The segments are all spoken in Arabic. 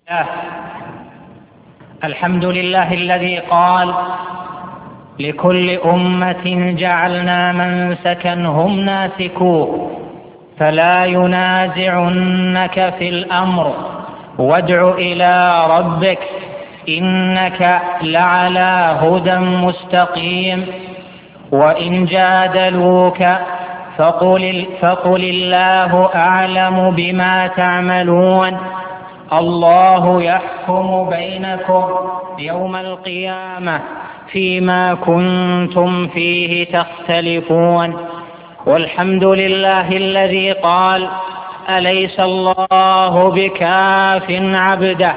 الله. الحمد لله الذي قال: لكل أمة جعلنا منسكا هم ناسكوه فلا ينازعنك في الأمر وادع إلى ربك إنك لعلى هدى مستقيم. وإن جادلوك فقل الله أعلم بما تعملون. الله يحكم بينكم يوم القيامة فيما كنتم فيه تختلفون. والحمد لله الذي قال: أليس الله بكاف عبده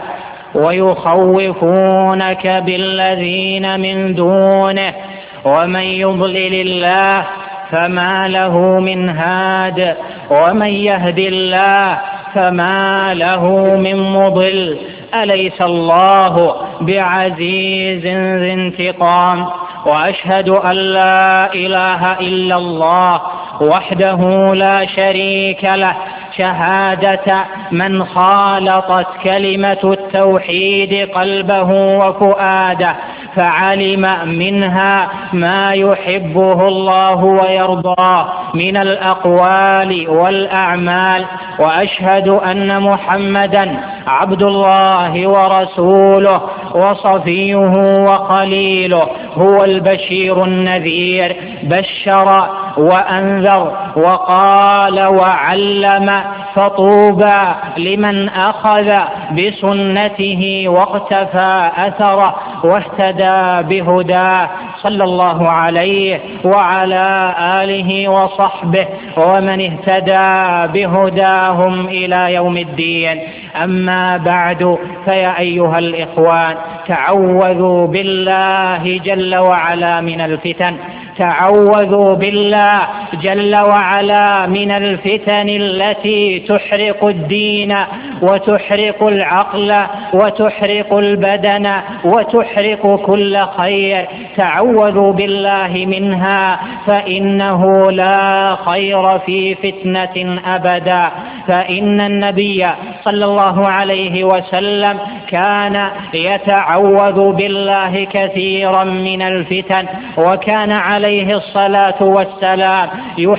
ويخوفونك بالذين من دونه ومن يضلل الله فما له من هاد ومن يهد الله فما له من مضل. أليس الله بعزيز ذي انتقام. وأشهد أن لا إله إلا الله وحده لا شريك له شهادة من خالطت كلمة التوحيد قلبه وفؤاده فعلم منها ما يحبه الله ويرضاه من الأقوال والأعمال. وأشهد أن محمدا عبد الله ورسوله وصفيه وخليله، هو البشير النذير، بشر وأنذر وقال وعلم، فطوبى لمن أخذ بسنته واقتفى أثره واهتدى بهداه، صلى الله عليه وعلى آله وصحبه ومن اهتدى بهداهم إلى يوم الدين. أما بعد، فيا أيها الإخوان، تعوذوا بالله جل وعلا من الفتن. تعوذوا بالله جل وعلا من الفتن التي تحرق الدين وتحرق العقل وتحرق البدن وتحرق كل خير. تعوذوا بالله منها، فإنه لا خير في فتنة أبدا. فإن النبي صلى الله عليه وسلم كان يتعوذ بالله كثيرا من الفتن، وكان عليه الصلاة والسلام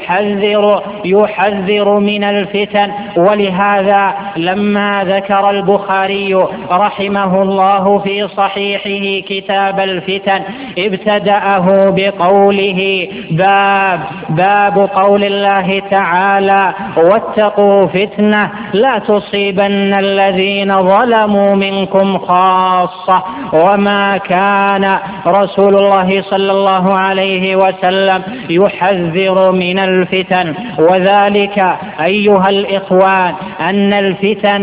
يحذر من الفتن. ولهذا لما ذكر البخاري رحمه الله في صحيحه كتاب الفتن ابتدأه بقوله: باب قول الله تعالى: واتقوا فتنة لا تصيبن الذين ظلموا منكم خاصة. وما كان رسول الله صلى الله عليه وسلم يحذر من الفتن. وذلك أيها الإخوان أن الفتن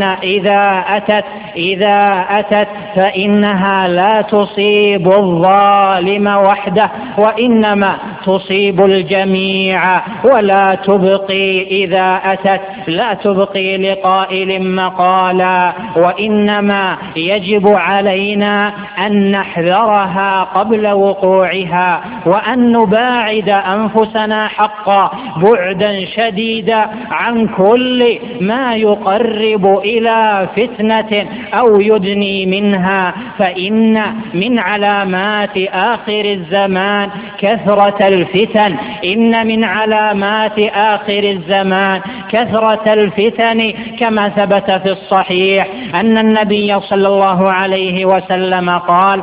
إذا أتت فإنها لا تصيب الظالم وحده، وإنما تصيب الجميع، ولا تبقي إذا أتت لا تبقي لقائل مقالا. وإنما يجب علينا أن نحذرها قبل وقوعها، وأن نباعد أنفسنا حقا بعدا شديدا عن كل ما يقرب إلى فتنة أو يدني منها. فإن من علامات آخر الزمان كثرة الفتن. إن من علامات آخر الزمان كثرة الفتن، كما ثبت في الصحيح أن النبي صلى الله عليه وسلم قال: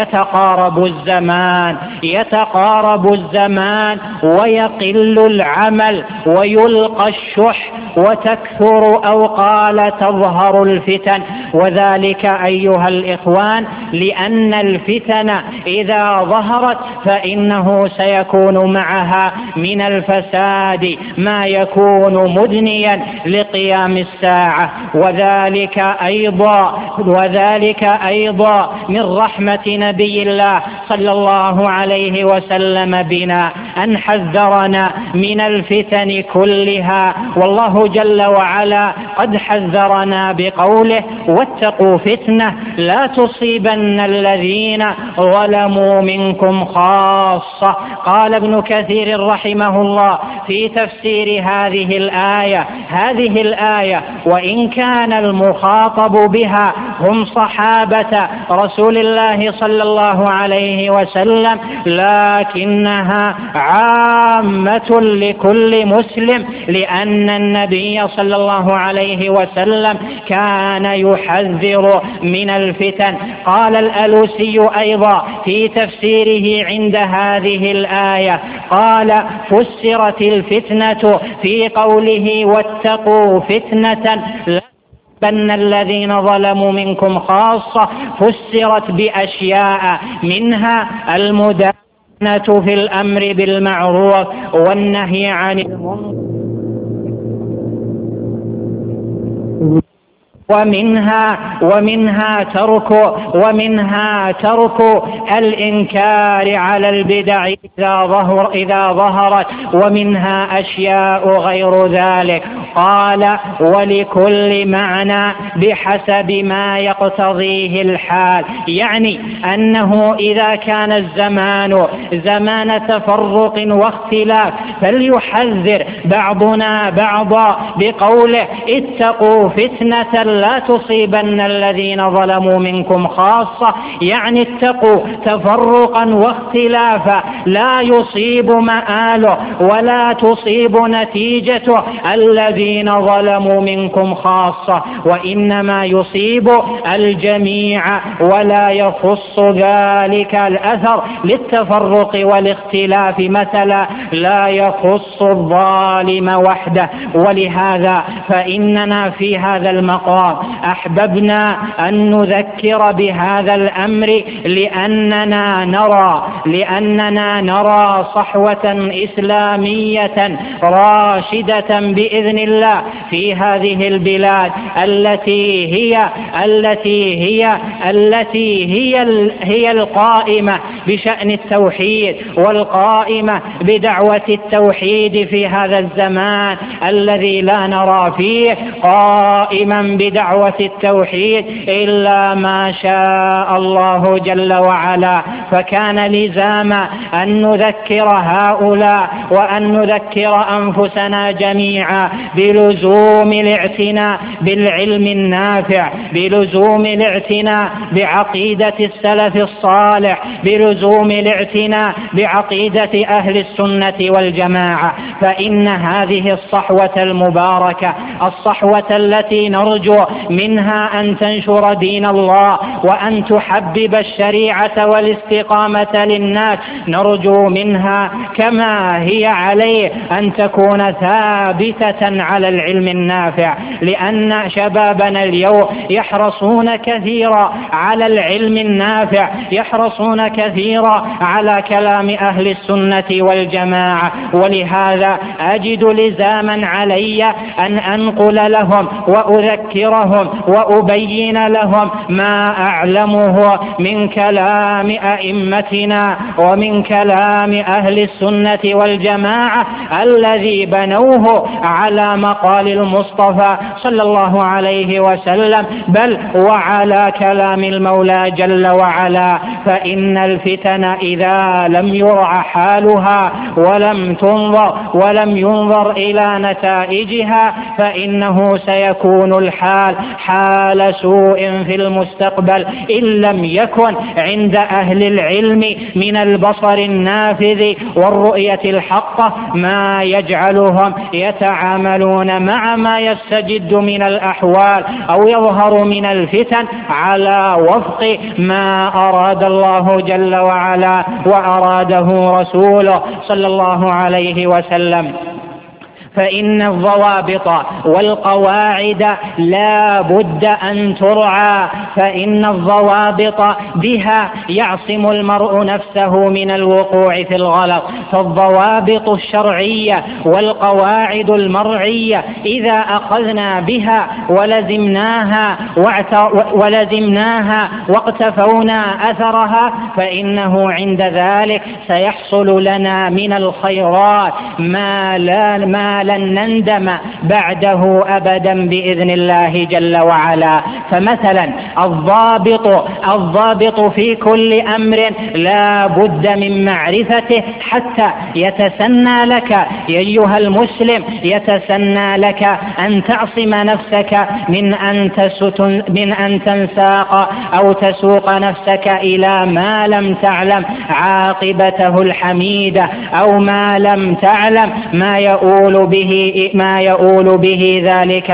يتقارب الزمان ويقل العمل ويلقى الشح وتكثر أو قال تظهر الفتن. وذلك أيها الإخوان لأن الفتن إذا ظهرت فإنه سيكون معها من الفساد ما يكون مدنيا لقيام الساعة. وذلك أيضا من رحمة نبي الله صلى الله عليه وسلم بنا أن حذرنا من الفتن كلها، والله جل وعلا قد حذرنا بقوله: واتقوا فتنة لا تصيبن الذين ظلموا منكم خاصة. قال ابن كثير رحمه الله في تفسير هذه الآية: وإن كان المخاطب بها هم صحابة رسول الله صلى الله عليه وسلم، لكنها عامة لكل مسلم، لأن النبي صلى الله عليه وسلم كان يحذر من الفتن. قال الألوسي أيضا في تفسيره عند هذه الآية، قال: فسرت الفتنة في قوله: واتقوا فتنة لا تصيبن الذين ظلموا منكم خاصة، فسرت بأشياء، منها المدانة في الأمر بالمعروف والنهي عن المنكر، ومنها ترك الإنكار على البدع إذا ظهرت، ومنها أشياء غير ذلك. قال: ولكل معنى بحسب ما يقتضيه الحال، يعني أنه إذا كان الزمان زمان تفرق واختلاف فليحذر بعضنا بعضا بقوله: اتقوا فتنة لا تصيبن الذين ظلموا منكم خاصة، يعني اتقوا تفرقا واختلافا لا يصيب مآله ولا تصيب نتيجته الذين ظلموا منكم خاصة، وإنما يصيب الجميع ولا يخص ذلك الأثر للتفرق والاختلاف، مثلا لا يخص الظالم وحده. ولهذا فإننا في هذا المقام أحببنا أن نذكر بهذا الأمر، لأننا نرى صحوة إسلامية راشدة بإذن الله في هذه البلاد التي هي القائمة بشأن التوحيد والقائمة بدعوة التوحيد في هذا الزمان الذي لا نرى فيه قائما بدعوة التوحيد إلا ما شاء الله جل وعلا. فكان لزاما أن نذكر هؤلاء وأن نذكر أنفسنا جميعا بلزوم الاعتناء بالعلم النافع، بلزوم الاعتناء بعقيدة السلف الصالح، بلزوم الاعتناء بعقيدة أهل السنة والجماعة. فإن هذه الصحوة المباركة، الصحوة التي نرجو منها أن تنشر دين الله وأن تحبب الشريعة والاستقامة للناس، نرجو منها كما هي عليه أن تكون ثابتة على العلم النافع، لأن شبابنا اليوم يحرصون كثيرا على العلم النافع، يحرصون كثيرا على كلام أهل السنة والجماعة. ولهذا أجد لزاما علي أن أنقل لهم وأذكرهم وأبين لهم ما أعلمه من كلام أئمتنا ومن كلام أهل السنة والجماعة الذي بنوه على مقال المصطفى صلى الله عليه وسلم، بل وعلى كلام المولى جل وعلا. فإن الفتن إذا لم يرع حالها ولم ينظر إلى نتائجها فإنه سيكون الحال حال سوء في المستقبل، إن لم يكن عند أهل العلم من البصر النافذ والرؤية الحقة ما يجعلهم يتعاملون مع ما يستجد من الأحوال أو يظهر من الفتن على وفق ما أراد الله جل وعلا وأراده رسوله صلى الله عليه وسلم. فإن الضوابط والقواعد لا بد أن ترعى، فإن الضوابط بها يعصم المرء نفسه من الوقوع في الغلط. فالضوابط الشرعية والقواعد المرعية إذا أخذنا بها ولزمناها واقتفونا أثرها فإنه عند ذلك سيحصل لنا من الخيرات ما لن نندم بعده أبدا بإذن الله جل وعلا. فمثلا الضابط في كل أمر لا بد من معرفته حتى يتسنى لك يا أيها المسلم، يتسنى لك أن تعصم نفسك من أن تنساق أو تسوق نفسك إلى ما لم تعلم عاقبته الحميدة، أو ما لم تعلم ما يؤول به ذلك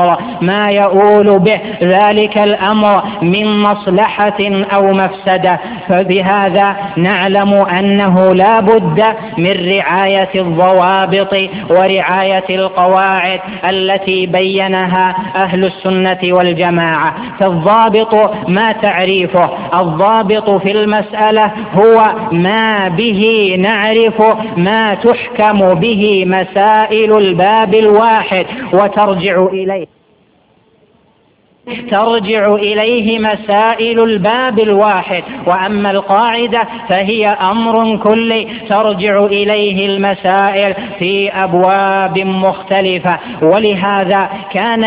الأمر من مصلحة أو مفسدة. فبهذا نعلم أنه لا بد من رعاية الضوابط ورعاية القواعد التي بينها أهل السنة والجماعة. فالضابط ما تعريفه؟ الضابط في المسألة هو ما به نعرف ما تحكم به مسائل الباب الواحد وترجع إليه مسائل الباب الواحد. وأما القاعدة فهي أمر كلي ترجع إليه المسائل في أبواب مختلفة. ولهذا كان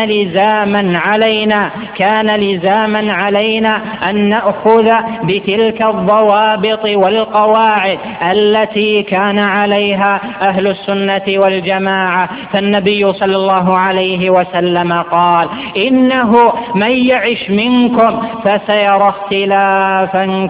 لزاما علينا أن نأخذ بتلك الضوابط والقواعد التي كان عليها أهل السنة والجماعة. فالنبي صلى الله عليه وسلم قال: إنه من يعش منكم فسيرى اختلافا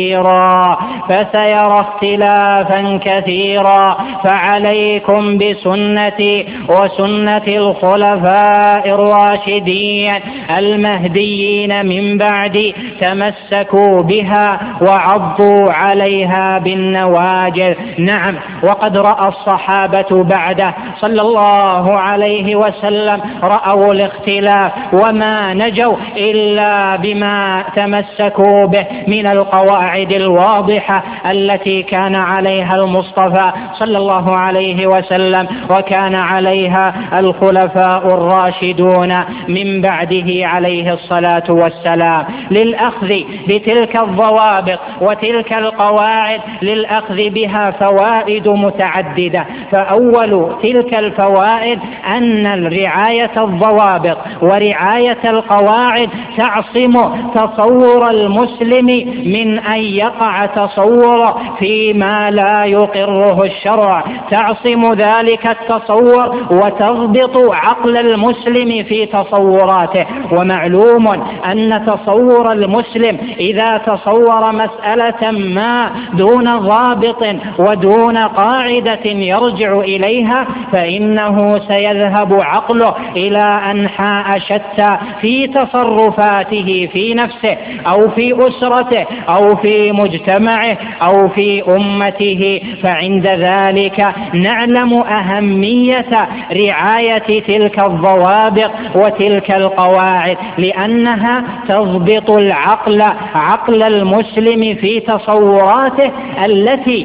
كثيرا فعليكم بسنتي وسنة الخلفاء الراشدين المهديين من بعدي، تمسكوا بها وعضوا عليها بالنواجذ. نعم، وقد رأى الصحابة بعده صلى الله عليه وسلم رأوا الاختلاف وما نجوا إلا بما تمسكوا به من القواعد الواضحة التي كان عليها المصطفى صلى الله عليه وسلم وكان عليها الخلفاء الراشدون من بعده عليه الصلاة والسلام. للأخذ بتلك الضوابط وتلك القواعد للأخذ بها فوائد متعددة. فأول تلك الفوائد أن رعاية الضوابط ورعاية القواعد تعصم تصور المسلم من أن يقع تصور فيما لا يقره الشرع، تعصم ذلك التصور وتضبط عقل المسلم في تصوراته. ومعلوم أن تصور المسلم إذا تصور مسألة ما دون ضابط ودون قاعدة يرجع إليها فإنه سيذهب عقله إلى أنحاء شتى في تصرفاته في نفسه أو في أسرته أو في مجتمعه أو في أمته. فعند ذلك نعلم أهمية رعاية تلك الضوابط وتلك القواعد، لأنها تضبط عقل المسلم في تصوراته التي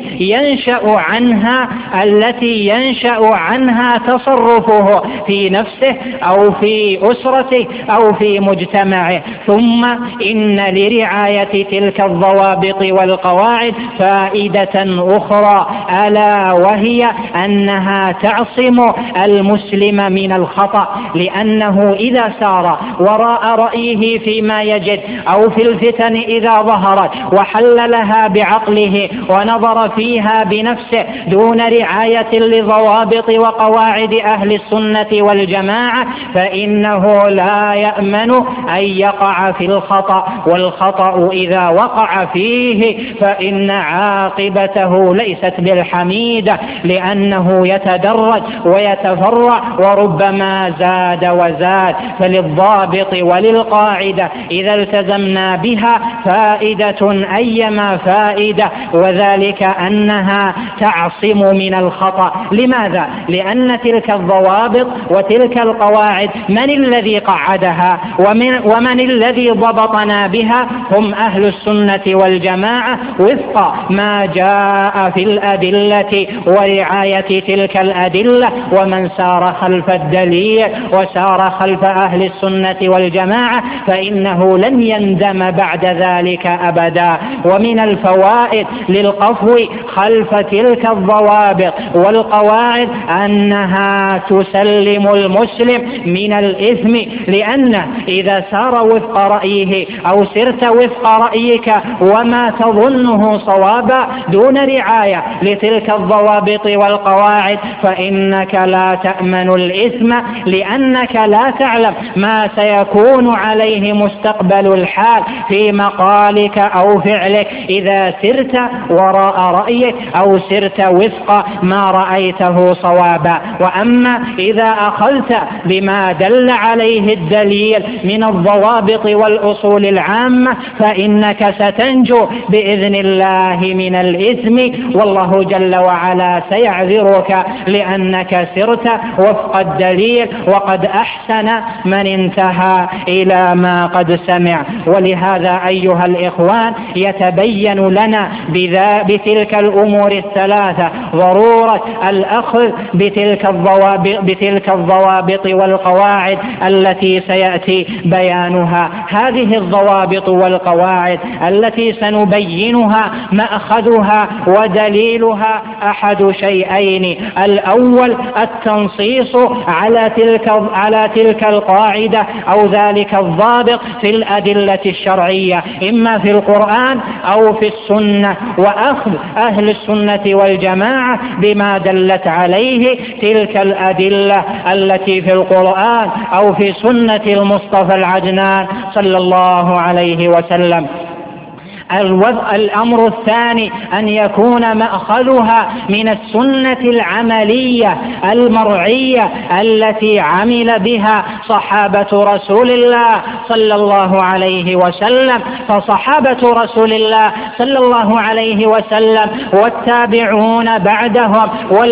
ينشأ عنها تصرفه في نفسه أو في أسرته أو في مجتمعه. ثم إن لرعاية تلك الضوابط والقواعد فائدة أخرى، ألا وهي أنها تعصم المسلم من الخطأ، لأنه إذا سار وراء رأيه فيما يجد أو في الفتن إذا ظهرت وحللها بعقله ونظر فيها بنفسه دون رعاية لضوابط وقواعد أهل السنة والجماعة فإنه لا يأمن تأمن أن يقع في الخطأ، والخطأ إذا وقع فيه فإن عاقبته ليست بالحميدة، لأنه يتدرج ويتفرع وربما زاد وزاد. فللضابط وللقاعدة إذا التزمنا بها فائدة أيما فائدة، وذلك أنها تعصم من الخطأ. لماذا؟ لأن تلك الضوابط وتلك القواعد من الذي قعدها ومن الذي ضبطنا بها؟ هم أهل السنة والجماعة وفق ما جاء في الأدلة ورعاية تلك الأدلة. ومن سار خلف الدليل وسار خلف أهل السنة والجماعة فإنه لن يندم بعد ذلك أبدا. ومن الفوائد للقفو خلف تلك الضوابط والقواعد أنها تسلم المسلم من الإثم، لأنه إذا سار وفق رأيه أو سرت وفق رأيك وما تظنه صوابا دون رعاية لتلك الضوابط والقواعد فإنك لا تأمن الإثم، لأنك لا تعلم ما سيكون عليه مستقبل الحال في مقالك أو فعلك إذا سرت وراء رأيك أو سرت وفق ما رأيته صوابا. وأما إذا أخذت بما دل عليه الدليل من الضوابط والأصول العامة فإنك ستنجو بإذن الله من الإثم، والله جل وعلا سيعذرك لأنك سرت وفق الدليل، وقد أحسن من انتهى إلى ما قد سمع. ولهذا أيها الإخوان يتبين لنا بتلك الأمور الثلاثة ضرورة الأخذ بتلك الضوابط والقواعد التي سيأتي بيانها. هذه الضوابط والقواعد التي سنبينها مأخذها ودليلها أحد شيئين: الأول التنصيص على تلك القاعدة أو ذلك الضابط في الأدلة الشرعية إما في القرآن أو في السنة، وأخذ أهل السنة والجماعة بما دلت عليه تلك الأدلة التي في القرآن أو في سنة المصطفى العدنان صلى الله عليه وسلم. الأمر الثاني أن يكون مأخذها من السنة العملية المرعية التي عمل بها صحابة رسول الله صلى الله عليه وسلم. فصحابة رسول الله صلى الله عليه وسلم والتابعون بعدهم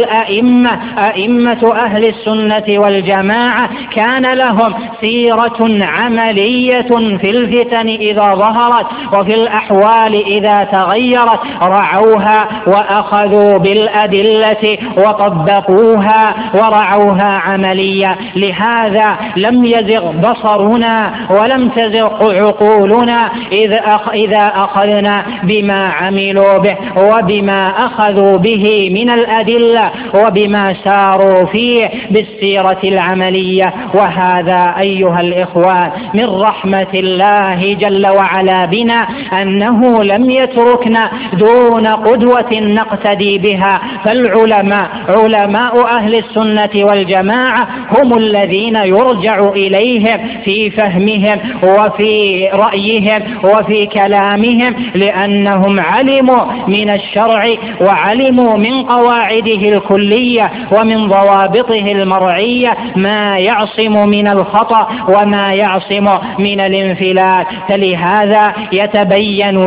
أئمة أهل السنة والجماعة كان لهم سيرة عملية في الفتن إذا ظهرت وفي الأحوال إذا تغيرت رعوها وأخذوا بالأدلة وطبقوها ورعوها عمليا. لهذا لم يزغ بصرنا ولم تزغ عقولنا إذا أخذنا بما عملوا به وبما أخذوا به من الأدلة وبما ساروا فيه بالسيرة العملية. وهذا أيها الإخوان من رحمة الله جل وعلا بنا أنه لم يتركنا دون قدوة نقتدي بها. فالعلماء علماء أهل السنة والجماعة هم الذين يرجع إليهم في فهمهم وفي رأيهم وفي كلامهم، لأنهم علموا من الشرع وعلموا من قواعده الكلية ومن ضوابطه المرعية ما يعصم من الخطأ وما يعصم من الانفلات. فلهذا يتبين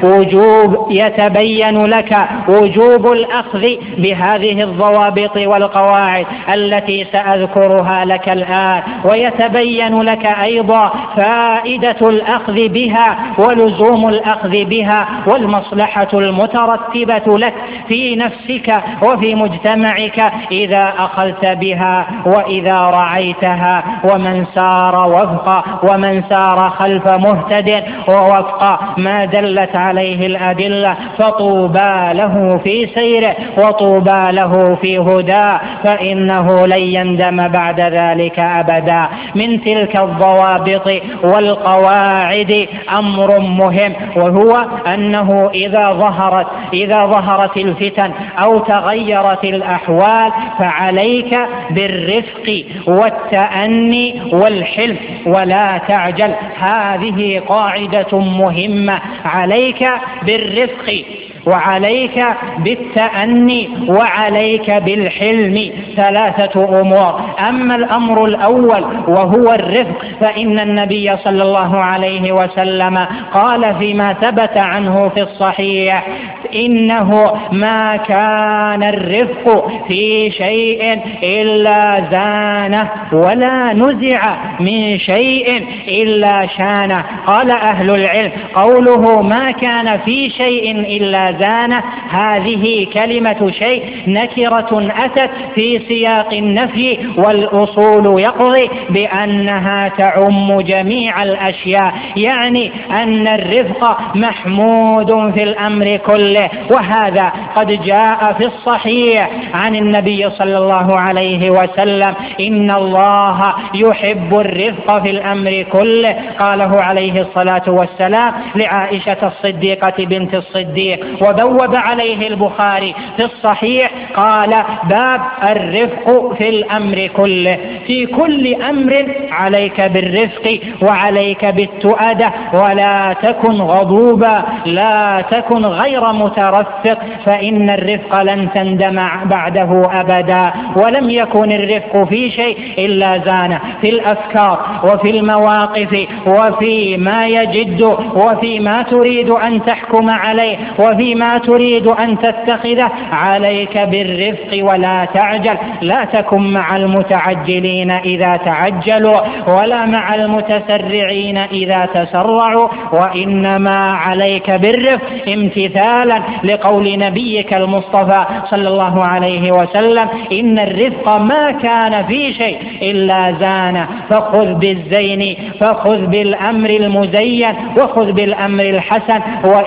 لك وجوب الأخذ بهذه الضوابط والقواعد التي سأذكرها لك الآن، ويتبين لك أيضا فائدة الأخذ بها ولزوم الأخذ بها والمصلحة المترتبة لك في نفسك وفي مجتمعك إذا أخذت بها وإذا رعيتها. ومن سار خلف مهتد ووفق ما دل دلت عليه الأدلة، فطوبى له في سيره وطوبى له في هداه، فإنه لن يندم بعد ذلك أبدا. من تلك الضوابط والقواعد أمر مهم، وهو أنه إذا ظهرت الفتن أو تغيرت الأحوال فعليك بالرفق والتأني والحلم ولا تعجل. هذه قاعدة مهمة، عليك بالرفق وعليك بالتأني وعليك بالحلم، ثلاثة أمور. أما الأمر الأول وهو الرفق فإن النبي صلى الله عليه وسلم قال فيما ثبت عنه في الصحيح: إنه ما كان الرفق في شيء إلا زانه ولا نزع من شيء إلا شانه. قال أهل العلم: قوله ما كان في شيء إلا زانه هذه كلمة شيء نكرة أتت في سياق النفي، والأصول يقضي بأنها تعم جميع الأشياء، يعني أن الرفق محمود في الأمر كله. وهذا قد جاء في الصحيح عن النبي صلى الله عليه وسلم: إن الله يحب الرفق في الأمر كله. قاله عليه الصلاة والسلام لعائشة الصديقة بنت الصديق، وبوب عليه البخاري في الصحيح قال: باب الرفق في الأمر كله. في كل أمر عليك بالرفق وعليك بالتؤدة، ولا تكن غضوبا، لا تكن غير مترفق، فإن الرفق لن تندم بعده أبدا. ولم يكن الرفق في شيء إلا زانه، في الأفكار وفي المواقف وفي ما يجد وفي ما تريد أن تحكم عليه وفي ما تريد أن تتخذه، عليك بالرفق ولا تعجل. لا تكن مع المتعجلين إذا تعجلوا ولا مع المتسرعين إذا تسرعوا، وإنما عليك بالرفق امتثالا لقول نبيك المصطفى صلى الله عليه وسلم: إن الرفق ما كان في شيء إلا زانه، فخذ بالزين، فخذ بالأمر المزين، وخذ بالأمر الحسن،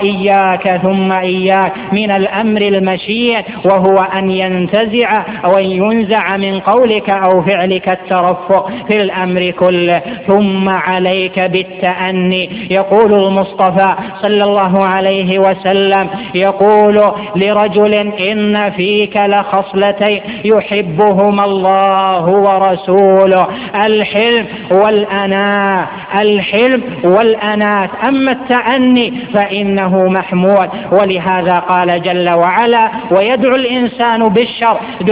وإياك ثم إياك من الأمر المشين، وهو أن ينتزع أو ينزع من قولك أو فعلك الترفق في الأمر كله. ثم عليك بالتأني. يقول المصطفى صلى الله عليه وسلم، يقول لرجل: إن فيك لخصلتين يحبهما الله ورسوله: الحلم والأناة. الحلم والأناة. أما التأني فإنه محمود، ولهذا قال جل وعلا: ويدعو الإنسان بالشر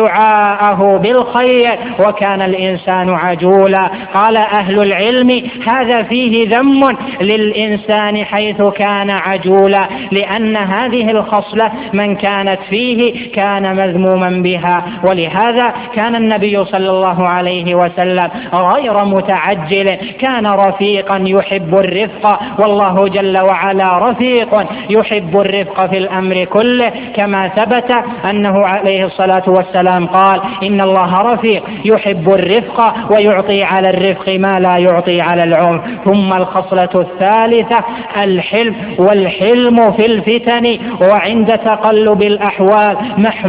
دعاءه بالخير وكان الإنسان عجولا. قال أهل العلم: هذا فيه ذم للإنسان حيث كان عجولا، لأن هذه الخصلة من كانت فيه كان مذموما بها. ولهذا كان النبي صلى الله عليه وسلم غير متعجل، كان رفيقا يحب الرفق، والله جل وعلا رفيق يحب الرفق في الأمر كله، كما ثبت أنه عليه الصلاة والسلام قال: إن الله رفيق يحب الرفق ويعطي على الرفق ما لا يعطي على العنف. ثم الخصلة الثالثة الحلم، والحلم في الفتن وعند تقلب الأحوال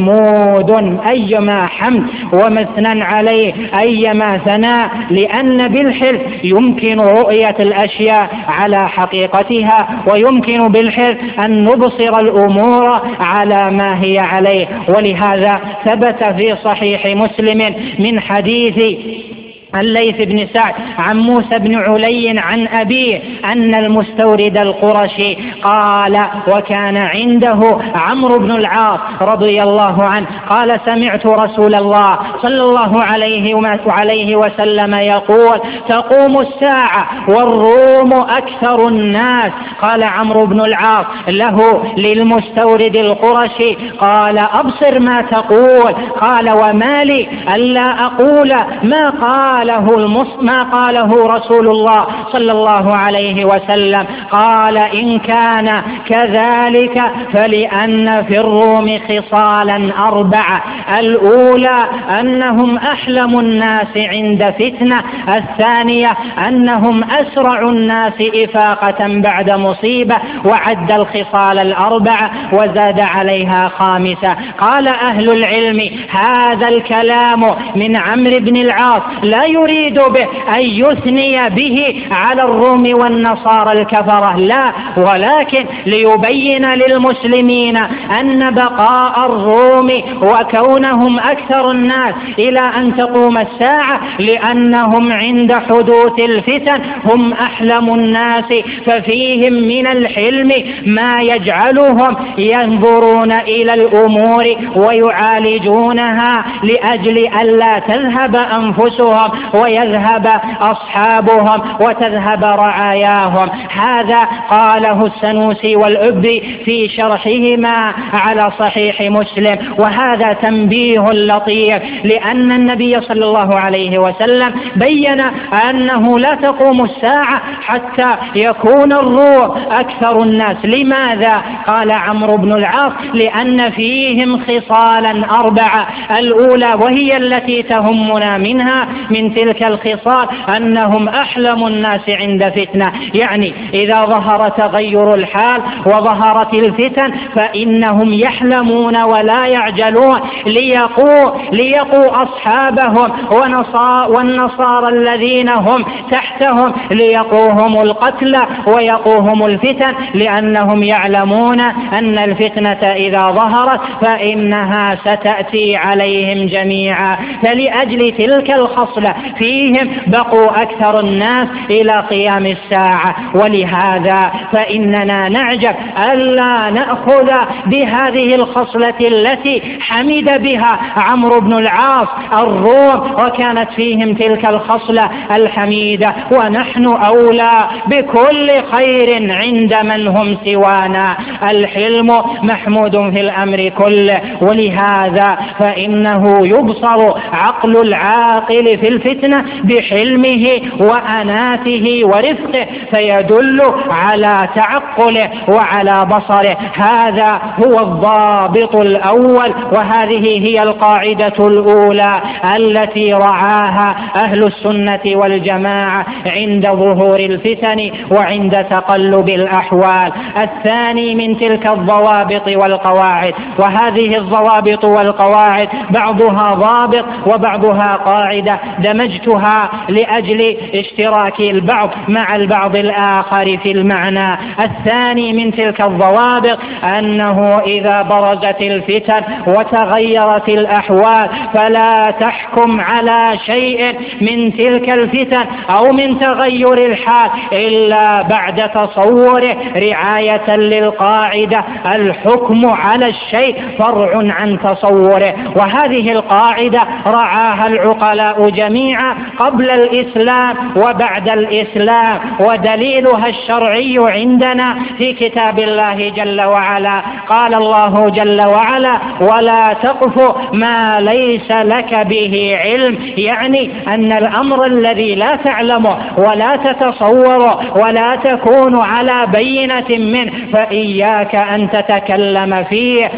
محمود أيما حمد، ومثنى عليه أيما ثناء، لأن بالحلم يمكن رؤية الأشياء على حقيقتها، ويمكن بالحلم أن نبصر الأمور على ما هي عليه. ولهذا ثبت في صحيح مسلم من حديث الليث بن سعد عن موسى بن علي عن أبيه أن المستورد القرشي قال: وكان عنده عمرو بن العاص رضي الله عنه قال: سمعت رسول الله صلى الله عليه وسلم يقول: تقوم الساعة والروم أكثر الناس. قال عمرو بن العاص له للمستورد القرشي: قال: أبصر ما تقول. قال: وما لي ألا أقول ما قال ما قاله رسول الله صلى الله عليه وسلم. قال: إن كان كذلك فلأن في الروم خصالا 4: الأولى أنهم أحلم الناس عند فتنة، الثانية أنهم أسرع الناس إفاقة بعد مصيبة، وعد الخصال 4 وزاد عليها 5. قال أهل العلم: هذا الكلام من عمرو بن العاص لا يريد به أن يثني به على الروم والنصارى الكفرة، لا، ولكن ليبين للمسلمين أن بقاء الروم وكونهم أكثر الناس إلى أن تقوم الساعة لأنهم عند حدوث الفتن هم أحلم الناس، ففيهم من الحلم ما يجعلهم ينظرون إلى الأمور ويعالجونها لأجل ألا تذهب أنفسهم ويذهب أصحابهم وتذهب رعاياهم. هذا قاله السنوسي والأبي في شرحهما على صحيح مسلم. وهذا تنبيه لطيف، لأن النبي صلى الله عليه وسلم بين أنه لا تقوم الساعة حتى يكون الروم أكثر الناس. لماذا؟ قال عمرو بن العاص: لأن فيهم خصالا 4: الأولى وهي التي تهمنا منها من تلك الخصال أنهم أحلم الناس عند فتنة، يعني إذا ظهر تغير الحال وظهرت الفتن فإنهم يحلمون ولا يعجلون ليقوا أصحابهم والنصارى الذين هم تحتهم، ليقوهم القتل ويقوهم الفتن، لأنهم يعلمون أن الفتنة إذا ظهرت فإنها ستأتي عليهم جميعا. فلأجل تلك الخصلة فيهم بقوا أكثر الناس إلى قيام الساعة. ولهذا فإننا نعجب ألا نأخذ بهذه الخصلة التي حمد بها عمرو بن العاص الروم، وكانت فيهم تلك الخصلة الحميدة، ونحن أولى بكل خير عند من هم سوانا. الحلم محمود في الأمر كله، ولهذا فإنه يبصر عقل العاقل في الفتنة بحلمه وأناته ورفقه، فيدل على تعقله وعلى بصره. هذا هو الضابط الأول، وهذه هي القاعدة الأولى التي رعاها أهل السنة والجماعة عند ظهور الفتن وعند تقلب الأحوال. الثاني من تلك الضوابط والقواعد، وهذه الضوابط والقواعد بعضها ضابط وبعضها قاعدة دمجتها لأجل اشتراك البعض مع البعض الآخر في المعنى. الثاني من تلك الضوابط أنه إذا برزت الفتن وتغيرت الأحوال فلا تحكم على شيء من تلك الفتن أو من تغير الحال إلا بعد تصوره، رعاية للقاعدة: الحكم على الشيء فرع عن تصوره. وهذه القاعدة رعاها العقلاء جميعا قبل الإسلام وبعد الإسلام، ودليلها الشرعي عندنا في كتاب الله جل وعلا. قال الله جل وعلا: ولا تقف ما ليس لك به علم، يعني أن الأمر الذي لا تعلمه ولا تتصوره ولا تكون على بينة منه فإياك أن تتكلم فيه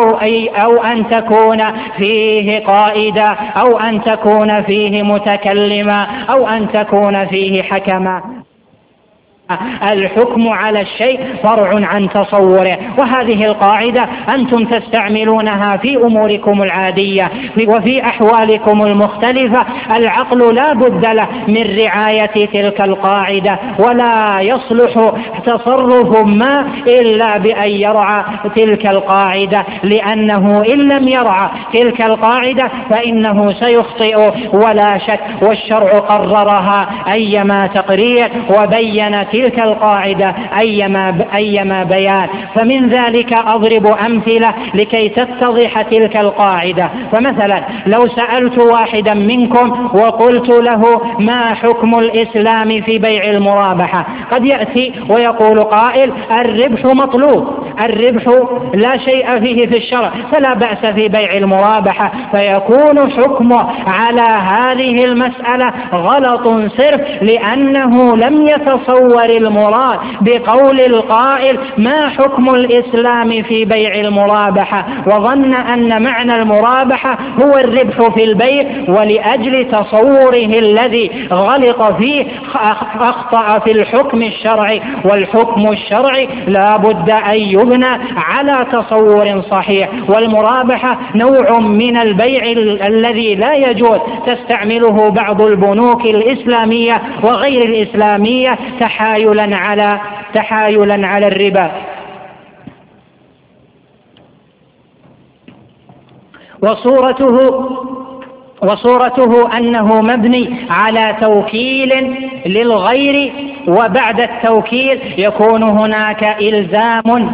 أو أن تكون فيه قائدا أو أن تكون فيه متكلما أو أن تكون فيه حكما. الحكم على الشيء فرع عن تصوره. وهذه القاعدة أنتم تستعملونها في أموركم العادية وفي أحوالكم المختلفة. العقل لا بد له من رعاية تلك القاعدة، ولا يصلح تصرف ما إلا بأن يرعى تلك القاعدة، لأنه إن لم يرعى تلك القاعدة فإنه سيخطئ ولا شك. والشرع قررها أيما تقرير وبين تلك القاعدة أيما بيان. فمن ذلك أضرب أمثلة لكي تتضح تلك القاعدة. فمثلا لو سألت واحدا منكم وقلت له ما حكم الإسلام في بيع المرابحة، قد يأتي ويقول قائل الربح مطلوب، الربح لا شيء فيه في الشرع فلا بأس في بيع المرابحة، فيكون حكمه على هذه المسألة غلط صرف، لأنه لم يتصور المراد بقول القائل ما حكم الإسلام في بيع المرابحة، وظن أن معنى المرابحة هو الربح في البيع، ولأجل تصوره الذي غلط فيه أخطأ في الحكم الشرعي. والحكم الشرعي لا بد أن يبنى على تصور صحيح. والمرابحة نوع من البيع الذي لا يجوز تستعمله بعض البنوك الإسلامية وغير الإسلامية تحايلا على الربا. وصورته أنه مبني على توكيل للغير، وبعد التوكيل يكون هناك إلزام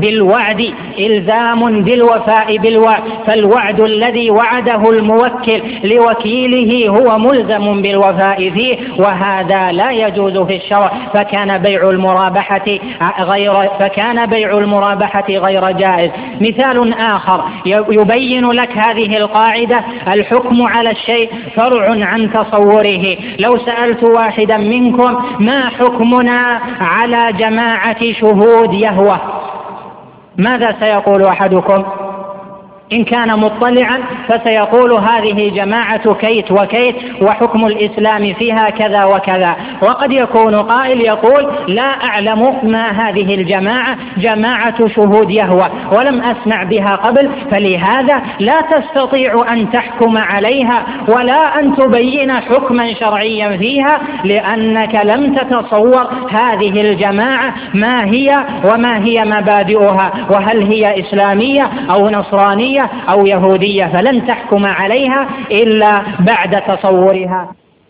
بالوفاء بالوعد، فالوعد الذي وعده الموكل لوكيله هو ملزم بالوفاء فيه، وهذا لا يجوز في الشرع، فكان بيع المرابحة غير جائز. مثال آخر يبين لك هذه القاعدة: الحكم على الشيء فرع عن تصوره. لو سألت واحدا منكم ما حكمنا على جماعة شهود يهوه، ماذا سيقول أحدكم؟ إن كان مطلعا فسيقول هذه جماعة كيت وكيت وحكم الإسلام فيها كذا وكذا. وقد يكون قائل يقول لا أعلم ما هذه الجماعة، جماعة شهود يهوه ولم أسمع بها قبل، فلهذا لا تستطيع أن تحكم عليها ولا أن تبين حكما شرعيا فيها، لأنك لم تتصور هذه الجماعة ما هي وما هي مبادئها، وهل هي إسلامية أو نصرانية أو يهودية، فلن تحكم عليها إلا بعد تصورها.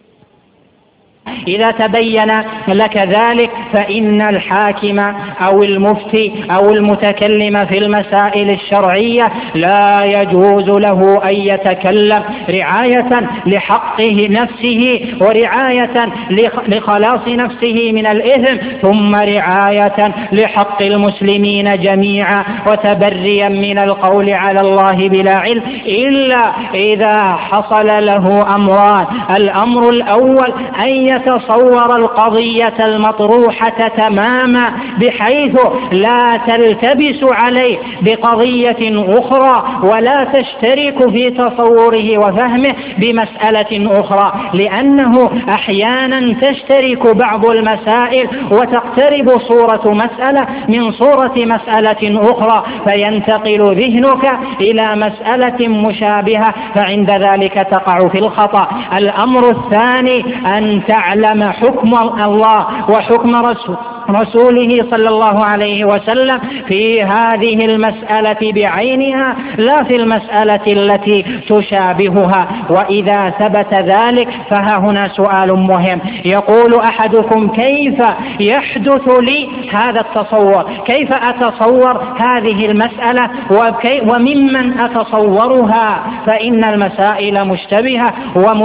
إذا تبين لك ذلك فإن الحاكم أو المفتي أو المتكلم في المسائل الشرعية لا يجوز له أن يتكلم رعاية لحقه نفسه ورعاية لخلاص نفسه من الإثم، ثم رعاية لحق المسلمين جميعا، وتبريا من القول على الله بلا علم، إلا إذا حصل له أمران: الأمر الأول أن يتصور القضية المطروحة تماما بحيث لا تلتبس عليه بقضية أخرى ولا تشترك في تصوره وفهمه بمسألة أخرى، لأنه أحيانا تشترك بعض المسائل وتقترب صورة مسألة من صورة مسألة أخرى، فينتقل ذهنك إلى مسألة مشابهة، فعند ذلك تقع في الخطأ. الأمر الثاني أن تعلم حكم الله وحكم رسوله صلى الله عليه وسلم في هذه المسألة بعينها، لا في المسألة التي تشابهها. وإذا ثبت ذلك فها هنا سؤال مهم: يقول أحدكم كيف يحدث لي هذا التصور؟ كيف أتصور هذه المسألة وممن أتصورها؟ فإن المسائل مشتبهة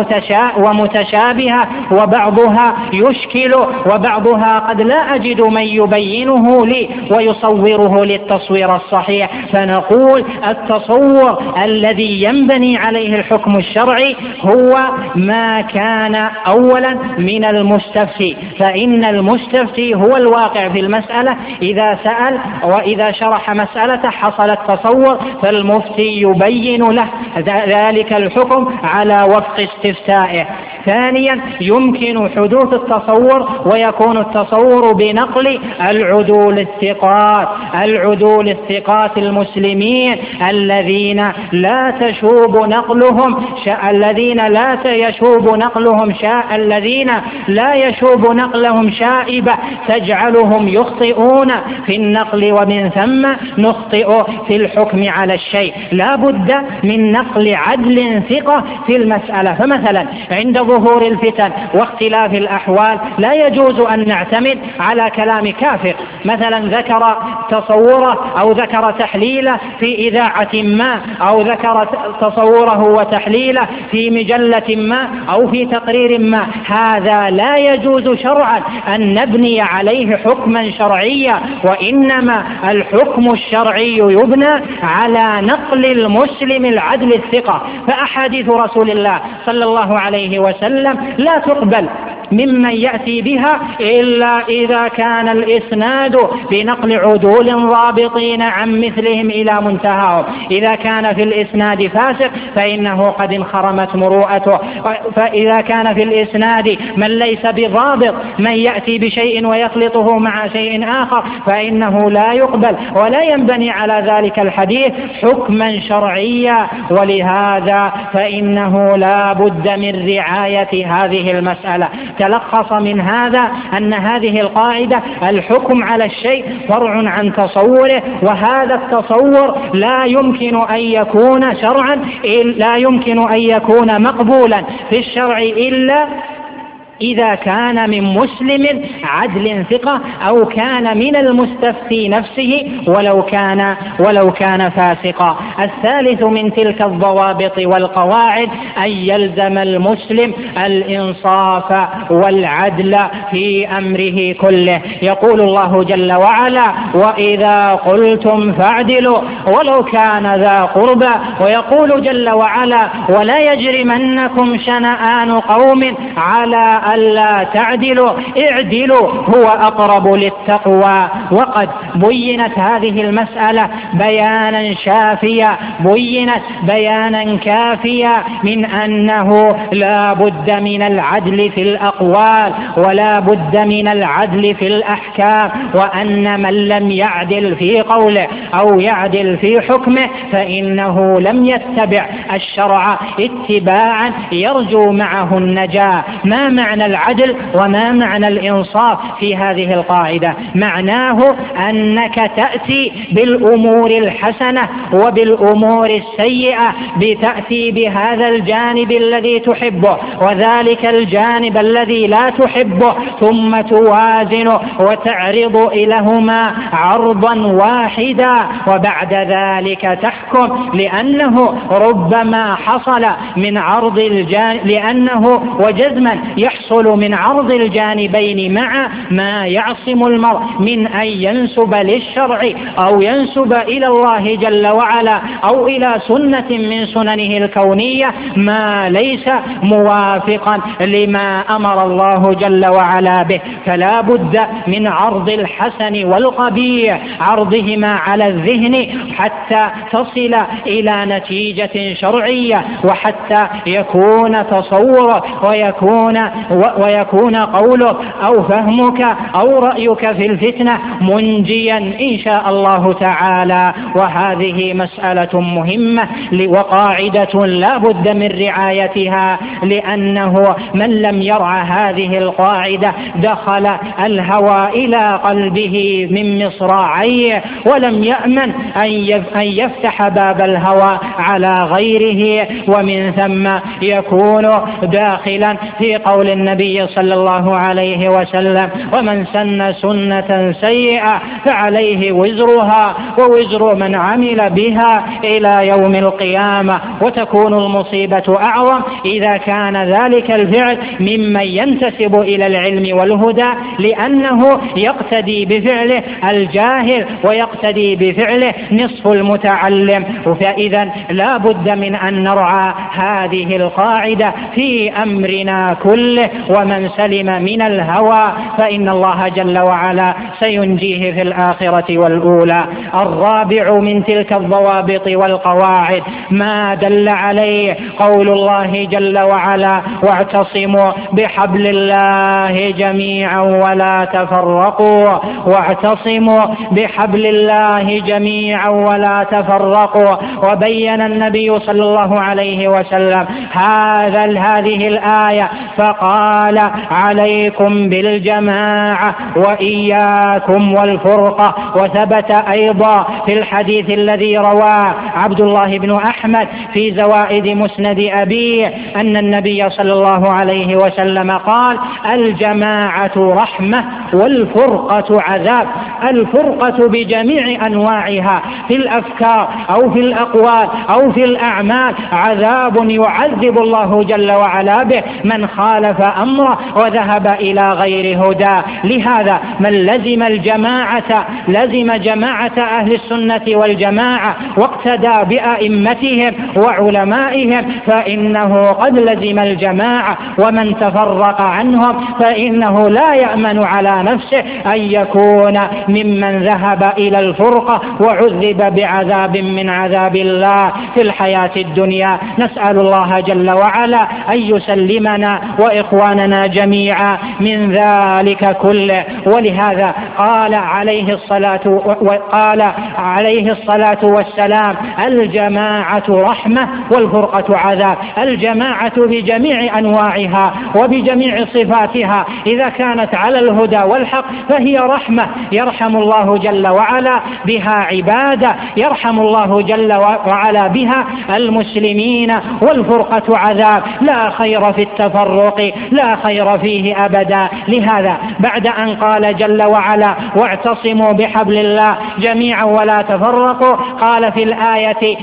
ومتشابهة، وبعضها يشكل وبعضها قد لا أجد من يبينه لي ويصوره للتصوير الصحيح. فنقول التصور الذي ينبني عليه الحكم الشرعي هو ما كان أولا من المستفتي، فإن المستفتي هو الواقع في المسألة، إذا سأل وإذا شرح مسألة حصل التصور، فالمفتي يبين له ذلك الحكم على وفق استفتائه. ثانيا يمكن حدوث التصور ويكون التصور بنقل العدول الثقات المسلمين الذين لا يشوب نقلهم شائبة تجعلهم يخطئون في النقل، ومن ثم نخطئ في الحكم على الشيء. لا بد من نقل عدل ثقة في المسألة. فمثلا عند ظهور الفتن واختلاف الأحوال لا يجوز أن نعتمد على كلام كافر، مثلا ذكر تصوره أو ذكر تحليله في إذاعة ما، أو ذكر تصوره وتحليله في مجلة ما أو في تقرير ما، هذا لا يجوز شرعا أن نبني عليه حكما شرعيا، وإنما الحكم الشرعي يبنى على نقل المسلم العدل الثقة. فأحاديث رسول الله صلى الله عليه وسلم لا تقبل ممن يأتي بها إلا إذا كان الإسناد بنقل عدول ضابطين عن مثلهم إلى منتهاهم. إذا كان في الإسناد فاسق فإنه قد انخرمت مروءته، فإذا كان في الإسناد من ليس بضابط، من يأتي بشيء ويخلطه مع شيء آخر، فإنه لا يقبل ولا ينبني على ذلك الحديث حكما شرعيا. ولهذا فإنه لا بد من رعاية هذه المسألة. تلخص من هذا أن هذه القاعدة الحكم على الشيء فرع عن تصوره، وهذا التصور لا يمكن أن يكون شرعا، لا يمكن أن يكون مقبولا في الشرع إلا إذا كان من مسلم عدل ثقة، أو كان من المستفتي نفسه ولو كان فاسقا. الثالث من تلك الضوابط والقواعد أن يلزم المسلم الإنصاف والعدل في أمره كله. يقول الله جل وعلا: وإذا قلتم فاعدلوا ولو كان ذا قربى. ويقول جل وعلا: ولا يجرمنكم شنآن قوم على ألا تعدلوا اعدلوا هو أقرب للتقوى. وقد بينت هذه المسألة بيانا شافيا، بينت بيانا كافيا من أنه لا بد من العدل في الأقوال ولا بد من العدل في الأحكام، وأن من لم يعدل في قوله أو يعدل في حكمه فإنه لم يتبع الشرع اتباعا يرجو معه النجاة. ما معنى العدل وما معنى الإنصاف في هذه القاعدة؟ معناه أنك تأتي بالأمور الحسنة وبالأمور السيئة، بتأتي بهذا الجانب الذي تحبه وذلك الجانب الذي لا تحبه، ثم توازن وتعرض إليهما عرضا واحدا، وبعد ذلك تحكم، لأنه ربما حصل من عرض الجانب، لأنه وجزما يحصل من عرض الجانبين مع ما يعصم المرء من أن ينسب للشرع أو ينسب إلى الله جل وعلا أو إلى سنة من سننه الكونية ما ليس موافقا لما أمر الله جل وعلا به. فلا بد من عرض الحسن والقبيح، عرضهما على الذهن حتى تصل إلى نتيجة شرعية، وحتى يكون تصورك ويكون قولك أو فهمك أو رأيك في الفتنة منجيا إن شاء الله تعالى. وهذه مسألة مهمة وقاعدة لا بد من رعايتها، لأنه من لم يرعى هذه القاعدة دخل الهوى إلى قلبه من مصراعيه، ولم يأمن أن يفتح باب الهوى على غيره، ومن ثم يكون داخلا في قول النبي صلى الله عليه وسلم: ومن سن سنة سيئة فعليه وزرها ووزر من عمل بها إلى يوم القيامة. وتكون المصيبة أعظم إذا كان ذلك الفعل ممن ينتسب إلى العلم والهدى، لأنه يقتدي بفعله الجاهل ويقتدي بفعله نصف المتعلم. فإذا لا بد من أن نرعى هذه القاعدة في أمرنا كله، ومن سلم من الهوى فإن الله جل وعلا سينجيه في الآخرة والأولى. الرابع من تلك الضوابط والقواعد ما دل عليه قول الله جل وعلا: واعتصموا بحبل الله جميعا ولا تفرقوا، واعتصموا بحبل الله جميعا ولا تفرقوا. وبين النبي صلى الله عليه وسلم هذه الآية فقال: قال: عليكم بالجماعة وإياكم والفرقة. وثبت أيضا في الحديث الذي رواه عبد الله بن أحمد في زوائد مسند أبيه أن النبي صلى الله عليه وسلم قال: الجماعة رحمة والفرقة عذاب. الفرقة بجميع أنواعها في الأفكار أو في الأقوال أو في الأعمال عذاب يعذب الله جل وعلا به من خالف أمره وذهب إلى غير هدى. لهذا من لزم الجماعة لزم جماعة أهل السنة والجماعة واقتدى بأئمتهم وعلمائهم فإنه قد لزم الجماعة، ومن تفرق عنهم فإنه لا يأمن على نفسه أن يكون ممن ذهب إلى الفرقة وعذب بعذاب من عذاب الله في الحياة الدنيا. نسأل الله جل وعلا أن يسلمنا وإخواننا جميعا من ذلك كله. ولهذا قال عليه الصلاة والسلام: الجماعة رحمة والفرقة عذاب. الجماعة بجميع أنواعها وبجميع صفاتها إذا كانت على الهدى والحق فهي رحمة يرحم الله جل وعلا بها عباده، يرحم الله جل وعلا بها المسلمين. والفرقة عذاب، لا خير في التفرق، لا خير فيه أبدا. لهذا بعد أن قال جل وعلا: واعتصموا بحبل الله جميعا ولا تفرقوا، قال في الآية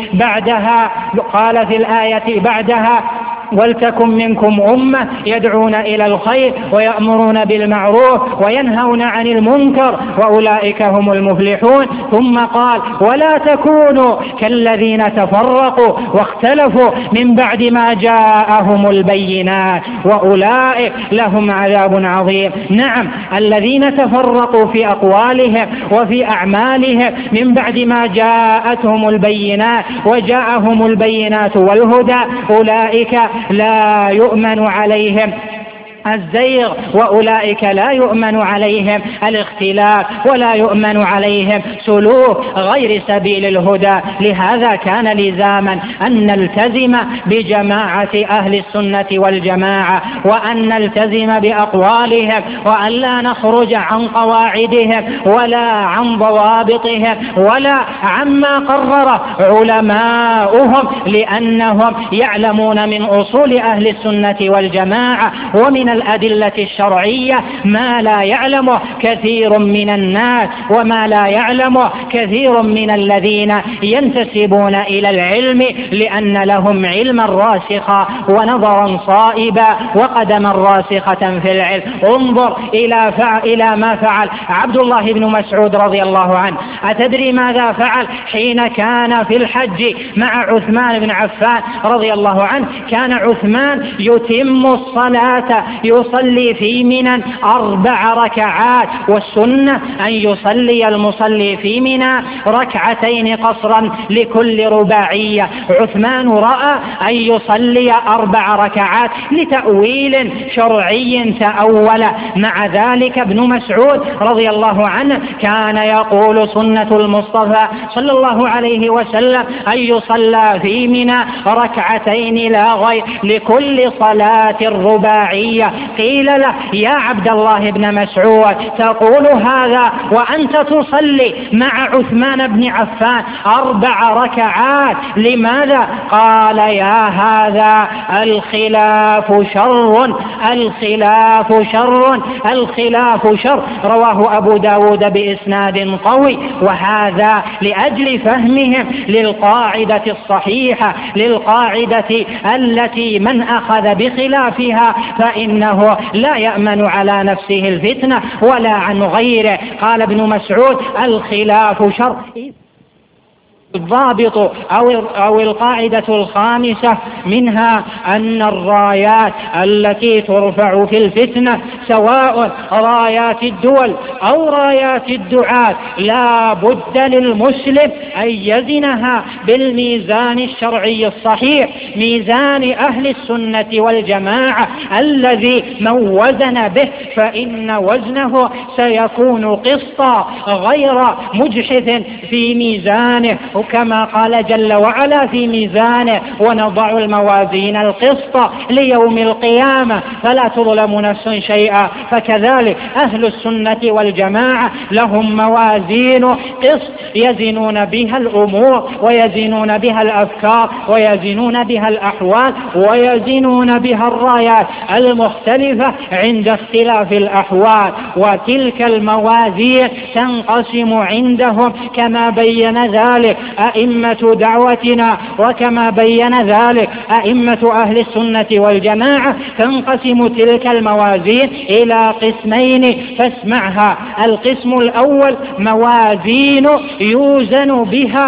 بعدها: ولتكن منكم أمة يدعون إلى الخير ويأمرون بالمعروف وينهون عن المنكر وأولئك هم المفلحون. ثم قال: ولا تكونوا كالذين تفرقوا واختلفوا من بعد ما جاءهم البينات وأولئك لهم عذاب عظيم. نعم، الذين تفرقوا في أقوالهم وفي أعمالهم من بعد ما جاءتهم البينات وجاءهم البينات والهدى أولئك لا يؤمن عليهم الزيغ، وأولئك لا يؤمن عليهم الاختلاف ولا يؤمن عليهم سلوك غير سبيل الهدى. لهذا كان لزاما أن نلتزم بجماعة أهل السنة والجماعة، وأن نلتزم بأقوالهم، وأن لا نخرج عن قواعدهم ولا عن ضوابطهم ولا عما قرر علماؤهم، لأنهم يعلمون من أصول أهل السنة والجماعة ومن الأدلة الشرعية ما لا يعلمه كثير من الناس، وما لا يعلمه كثير من الذين ينتسبون إلى العلم، لأن لهم علما راسخا ونظرا صائبا وقدما راسخة في العلم. انظر إلى ما فعل عبد الله بن مسعود رضي الله عنه. أتدري ماذا فعل حين كان في الحج مع عثمان بن عفان رضي الله عنه؟ كان عثمان يتم الصلاة، يصلي في منى 4 ركعات، والسنة أن يصلي المصلي في منى 2 قصرا لكل رباعية. عثمان رأى أن يصلي 4 ركعات لتأويل شرعي تأول. مع ذلك ابن مسعود رضي الله عنه كان يقول: سنة المصطفى صلى الله عليه وسلم أن يصلى في منى 2 لا غير لكل صلاة رباعية. قيل له: يا عبد الله بن مسعود، تقول هذا وأنت تصلي مع عثمان بن عفان 4 ركعات، لماذا؟ قال: يا هذا الخلاف شر، الخلاف شر، الخلاف شر. رواه أبو داود بإسناد قوي. وهذا لأجل فهمهم للقاعدة الصحيحة، للقاعدة التي من أخذ بخلافها فإنه لا يأمن على نفسه الفتنة ولا عن غيره. قال ابن مسعود: الخلاف شر. الضابط أو القاعدة الخامسة منها أن الرايات التي ترفع في الفتنة سواء رايات الدول أو رايات الدعاة لا بد للمسلم أن يزنها بالميزان الشرعي الصحيح، ميزان أهل السنة والجماعة الذي من وزن به فإن وزنه سيكون قسطا غير مجحف في ميزانه. كما قال جل وعلا في ميزانه: ونضع الموازين القسط ليوم القيامة فلا تظلم نفس شيئا. فكذلك أهل السنة والجماعة لهم موازين قسط يزنون بها الأمور ويزنون بها الأفكار ويزنون بها الأحوال ويزنون بها الرايات المختلفة عند اختلاف الأحوال. وتلك الموازين تنقسم عندهم كما بين ذلك أئمة دعوتنا وكما بين ذلك أئمة أهل السنة والجماعة. تنقسم تلك الموازين إلى قسمين فاسمعها: القسم الأول موازين يوزن بها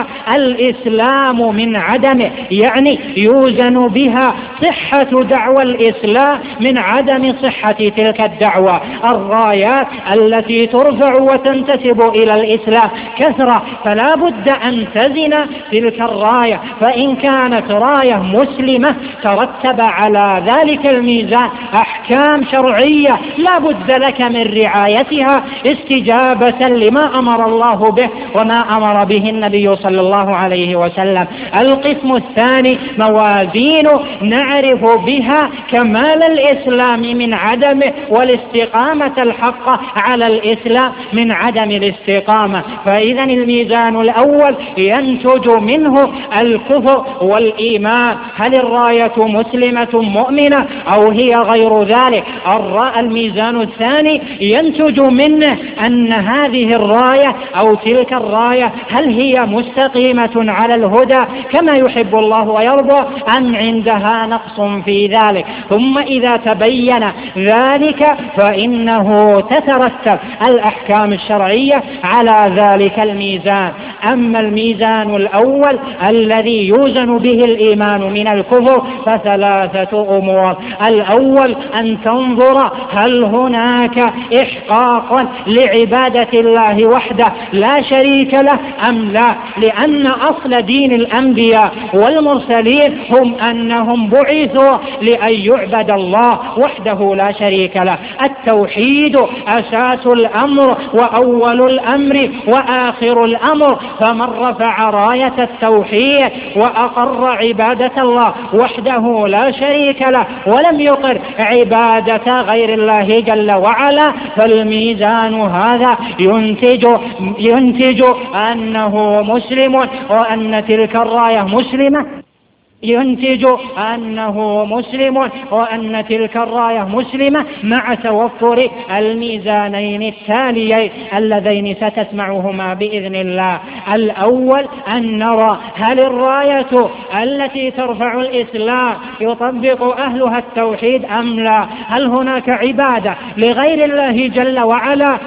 الإسلام من عدمه، يعني يوزن بها صحة دعوى الإسلام من عدم صحة تلك الدعوة. الرايات التي ترفع وتنتسب إلى الإسلام كثرة، فلا بد أن تزن تلك الراية، فإن كانت راية مسلمة ترتب على ذلك الميزان أحكام شرعية لا بد لك من رعايتها استجابة لما أمر الله به وما أمر به النبي صلى الله عليه وسلم. القسم الثاني موازين نعرف بها كمال الإسلام من عدمه والاستقامة الحقة على الإسلام من عدم الاستقامة. فإذا الميزان الأول ينتج منه الكفر والإيمان، هل الراية مسلمة مؤمنة أو هي غير ذلك. الميزان الثاني ينتج منه أن هذه الراية أو تلك الراية هل هي مستقيمة على الهدى كما يحب الله ويرضى أم عندها نقص في ذلك. ثم إذا تبين ذلك فإنه تترتب الأحكام الشرعية على ذلك الميزان. أما الميزان الأول الذي يوزن به الإيمان من الكفر فثلاثة أمور: الأول أن تنظر هل هناك إحقاق لعبادة الله وحده لا شريك له أم لا، لأن أصل دين الأنبياء والمرسلين هم أنهم بعثوا لأن يعبد الله وحده لا شريك له. التوحيد أساس الأمر وأول الأمر وآخر الأمر، فمن رفع راية التوحيد وأقر عبادة الله وحده لا شريك له ولم يقر عبادة غير الله جل وعلا فالميزان هذا ينتج أنه مسلم وأن تلك الراية مسلمة، ينتج أنه مسلم وأن تلك الراية مسلمة مع توفر الميزانين التاليين اللذين ستسمعهما بإذن الله. الأول أن نرى هل الراية التي ترفع الإسلام يطبق أهلها التوحيد أم لا، هل هناك عبادة لغير الله جل وعلا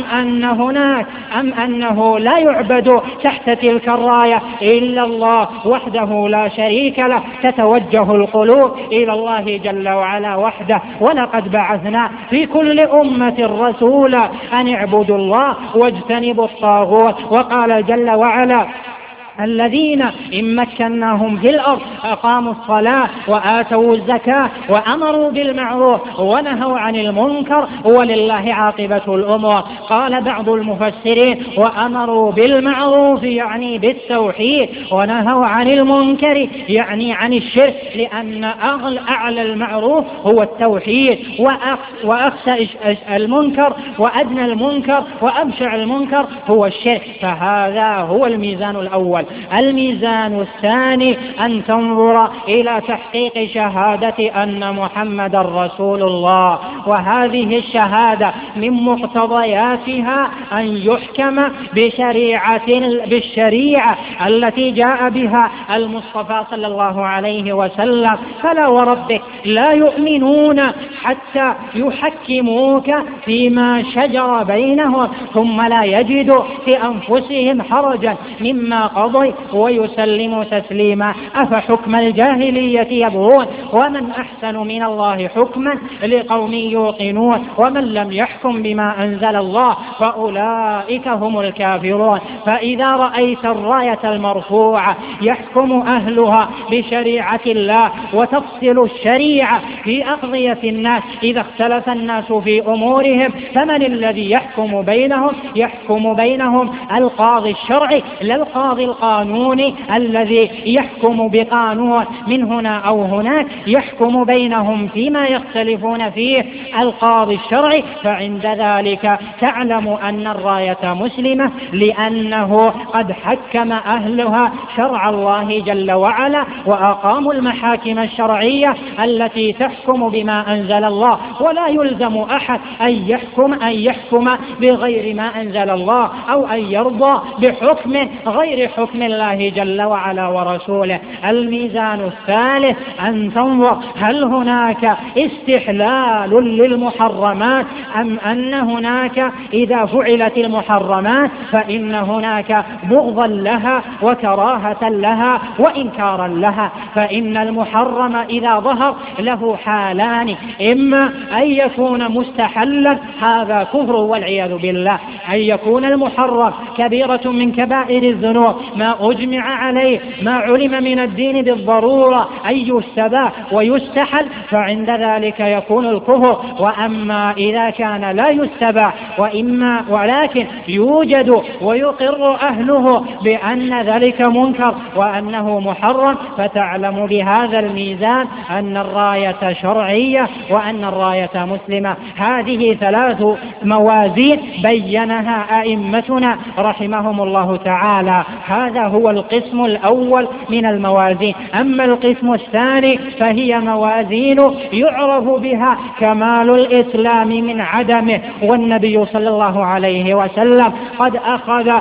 أم أنه لا يعبد تحت تلك الراية إلا الله وحده لا شريك له. تتوجه القلوب إلى الله جل وعلا وحده. ولقد بعثنا في كل أمة رسولا أن اعبدوا الله واجتنبوا الطاغوت. وقال جل وعلا: الذين إن مكناهم في الأرض أقاموا الصلاة وآتوا الزكاة وأمروا بالمعروف ونهوا عن المنكر ولله عاقبة الأمور. قال بعض المفسرين: وأمروا بالمعروف يعني بالتوحيد، ونهوا عن المنكر يعني عن الشرك، لأن أعلى المعروف هو التوحيد، وأخسى المنكر وأدنى المنكر وأبشع المنكر هو الشرك. فهذا هو الميزان الأول. الميزان الثاني أن تنظر إلى تحقيق شهادة أن محمد رسول الله، وهذه الشهادة من مقتضياتها أن يحكم بالشريعة التي جاء بها المصطفى صلى الله عليه وسلم. فلا وربك لا يؤمنون حتى يحكموك فيما شجر بينهم ثم لا يجدوا في أنفسهم حرجا مما قضوا ويسلموا تسليما. أفحكم الجاهلية يبغون ومن أحسن من الله حكما لقوم يوقنون ومن لم يحكم بما أنزل الله فأولئك هم الكافرون. فإذا رأيت الراية المرفوعة يحكم أهلها بشريعة الله وتفصل الشريعة في أقضية الناس إذا اختلف الناس في أمورهم، فمن الذي يحكم يحكم بينهم القاضي الشرعي لا القاضي القانوني الذي يحكم بقانون من هنا أو هناك، يحكم بينهم فيما يختلفون فيه القاضي الشرعي. فعند ذلك تعلم أن الراية مسلمة، لأنه قد حكم أهلها شرع الله جل وعلا وأقاموا المحاكم الشرعية التي تحكم بما أنزل الله، ولا يلزم أحد أن يحكم بغير ما أنزل الله أو أن يرضى بحكم غير حكم الله جل وعلا ورسوله. الميزان الثالث أن تنظر هل هناك استحلال للمحرمات أم أن هناك إذا فعلت المحرمات فإن هناك بغضا لها وكراهة لها وإنكارا لها. فإن المحرم إذا ظهر له حالان، إما أن يكون مستحلا، هذا كفر والعياذ بالله، أن يكون المحرم كبيرة من كبائر الذنوب ما أجمع عليه ما علم من الدين بالضرورة أن يستباح ويستحل، فعند ذلك يكون الكفر. وأما إذا كان لا يستباح ولكن يوجد ويقر أهله بأن ذلك منكر وأنه محرم، فتعلم بهذا الميزان أن الراية شرعية وأن الراية مسلمة. هذه 3 موازين بينها أئمتنا رحمهم الله تعالى. هذا هو القسم الأول من الموازين. أما القسم الثاني فهي موازين يعرف بها كمال الإسلام من عدمه، والنبي صلى الله عليه وسلم قد أخذ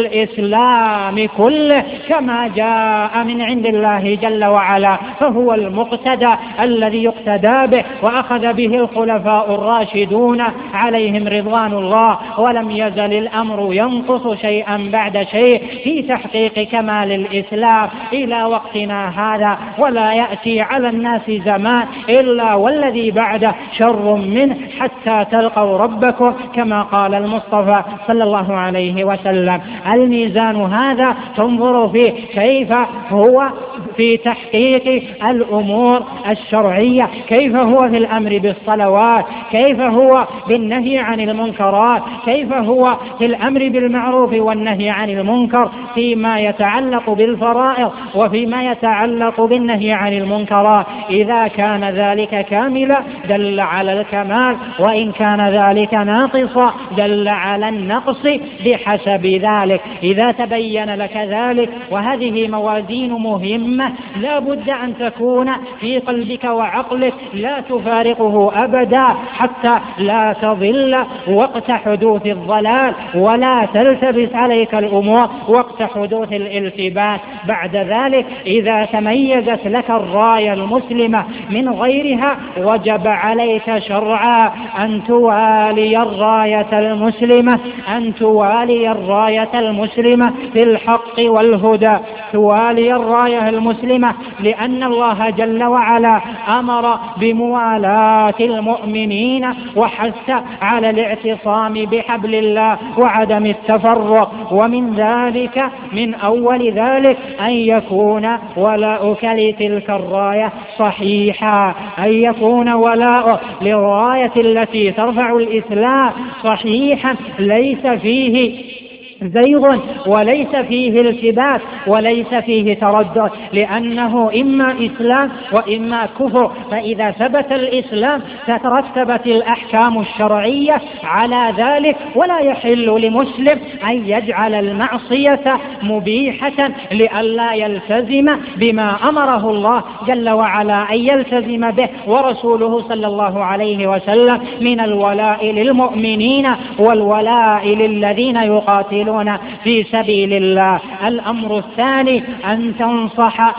بالإسلام كله كما جاء من عند الله جل وعلا، فهو المقتدى الذي يقتدى به، وأخذ به الخلفاء الراشدون عليهم رضوان الله، ولم يزل الأمر ينقص شيئا بعد شيء في تحقيق كمال الإسلام إلى وقتنا هذا، ولا يأتي على الناس زمان إلا والذي بعده شر منه حتى تلقوا ربكم كما قال المصطفى صلى الله عليه وسلم. الميزان هذا تنظر فيه كيف هو في تحقيق الأمور الشرعية، كيف هو في الأمر بالصلوات، كيف هو بالنهي عن المنكرات، كيف هو في الأمر بالمعروف والنهي عن المنكر فيما يتعلق بالفرائض وفيما يتعلق بالنهي عن المنكرات. إذا كان ذلك كاملا دل على الكمال، وإن كان ذلك ناقصا دل على النقص بحسب ذلك. إذا تبين لك ذلك، وهذه موازين مهمة لا بد أن تكون في قلبك وعقلك لا تفارقه أبدا حتى لا تضل وقت حدوث الضلال، ولا تلتبس عليك الأمور وقت حدوث الالتباس. بعد ذلك إذا تميزت لك الراية المسلمة من غيرها وجب عليك شرعا أن توالي الراية المسلمة في الحق والهدى، توالي الراية المسلمة، لأن الله جل وعلا أمر بموالاة المؤمنين وحث على الاعتصام بحبل الله وعدم التفرق. ومن ذلك من أول ذلك أن يكون ولاؤك لتلك الراية صحيحا، أن يكون ولاؤك للراية التي ترفع الإسلام صحيحا، ليس فيه زيغ وليس فيه التباس وليس فيه تردد، لأنه إما إسلام وإما كفر. فإذا ثبت الإسلام تترتبت الأحكام الشرعية على ذلك، ولا يحل لمسلم أن يجعل المعصية مبيحة لئلا يلتزم بما أمره الله جل وعلا أن يلتزم به ورسوله صلى الله عليه وسلم من الولاء للمؤمنين والولاء للذين يقاتلون في سبيل الله. الأمر الثاني أن تنصح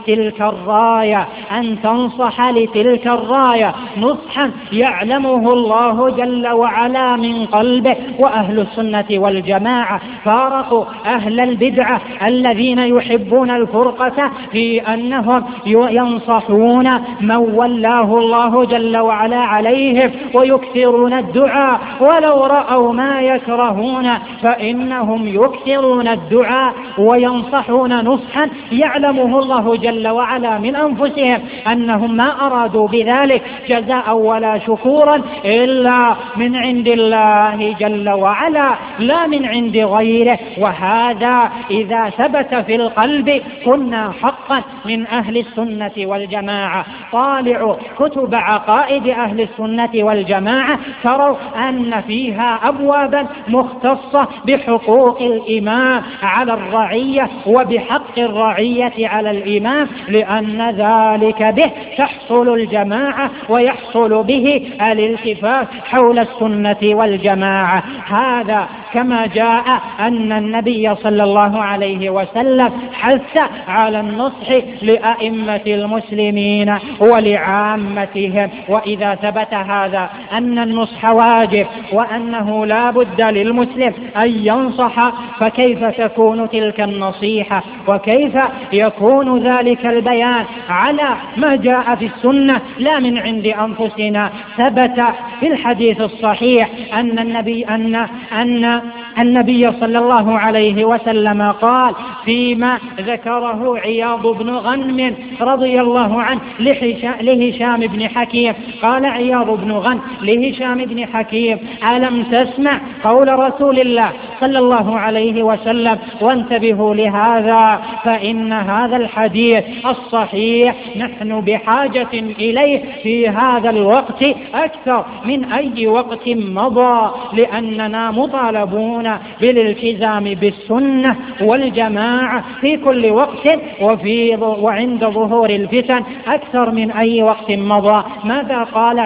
لتلك الراية نصحا يعلمه الله جل وعلا من قلبه. وأهل السنة والجماعة فارقوا أهل البدعة الذين يحبون الفرقة في أنهم ينصحون من ولاه الله جل وعلا عليهم ويكثرون الدعاء ولو رأوا ما يكرهون فإنهم أنهم يكثرون الدعاء وينصحون نصحا يعلمه الله جل وعلا من أنفسهم أنهم ما أرادوا بذلك جزاء ولا شكورا إلا من عند الله جل وعلا لا من عند غيره. وهذا إذا ثبت في القلب كنا حقا من أهل السنة والجماعة. طالعوا كتب عقائد أهل السنة والجماعة تروا أن فيها أبوابا مختصة بحقوق الإمام على الرعية وبحق الرعية على الإمام، لأن ذلك به تحصل الجماعة ويحصل به الالتفاف حول السنة والجماعة. هذا كما جاء أن النبي صلى الله عليه وسلم حث على النصح لأئمة المسلمين ولعامتهم. وإذا ثبت هذا أن النصح واجب وأنه لا بد للمسلم أن ينصح، فكيف تكون تلك النصيحة وكيف يكون ذلك البيان على ما جاء في السنة لا من عند أنفسنا؟ ثبت في الحديث الصحيح أن النبي صلى الله عليه وسلم قال فيما ذكره عياض بن غنم رضي الله عنه لهشام بن حكيم، قال عياض بن غنم لهشام بن حكيم: ألم تسمع قول رسول الله صلى الله عليه وسلم؟ وانتبهوا لهذا، فإن هذا الحديث الصحيح نحن بحاجة إليه في هذا الوقت أكثر من أي وقت مضى، لأننا مطالبون بالالتزام بالسنة والجماعة في كل وقت وعند ظهور الفتن أكثر من أي وقت مضى. ماذا قال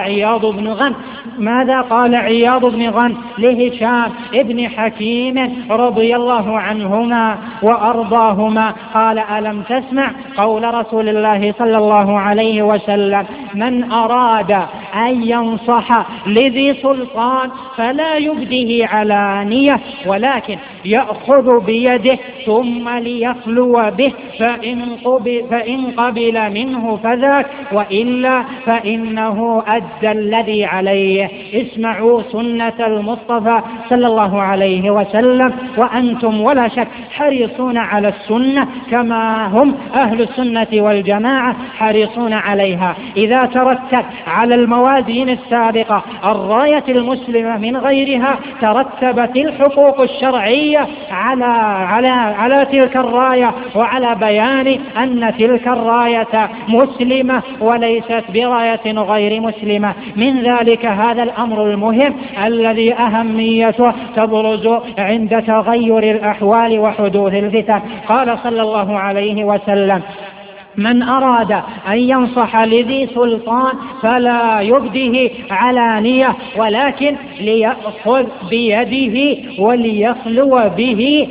عياض بن غنم لهشام ابن حكيم رضي الله عنهما وأرضاهما؟ قال: ألم تسمع قول رسول الله صلى الله عليه وسلم: من أراد أن ينصح لذي سلطان فلا يبده علانية، ولكن يأخذ بيده ثم ليخلو به، فإن قبل منه فذاك، وإلا فإنه أدى الذي عليه. اسمعوا سنة المصطفى صلى الله عليه وسلم، وأنتم ولا شك حريصون على السنة كما هم أهل السنة والجماعة حريصون عليها. إذا ترتب على الموازين السابقة الراية المسلمة من غيرها ترتبت الحقوق الشرعية على تلك الراية، وعلى بيان أن تلك الراية مسلمة وليست براية غير مسلمة. من ذلك هذا الأمر المهم الذي أهميته تبرز عند تغير الأحوال وحدوث الفتن. قال صلى الله عليه وسلم: من أراد أن ينصح لذي سلطان فلا يبده علانية، ولكن ليأخذ بيده وليخلو به،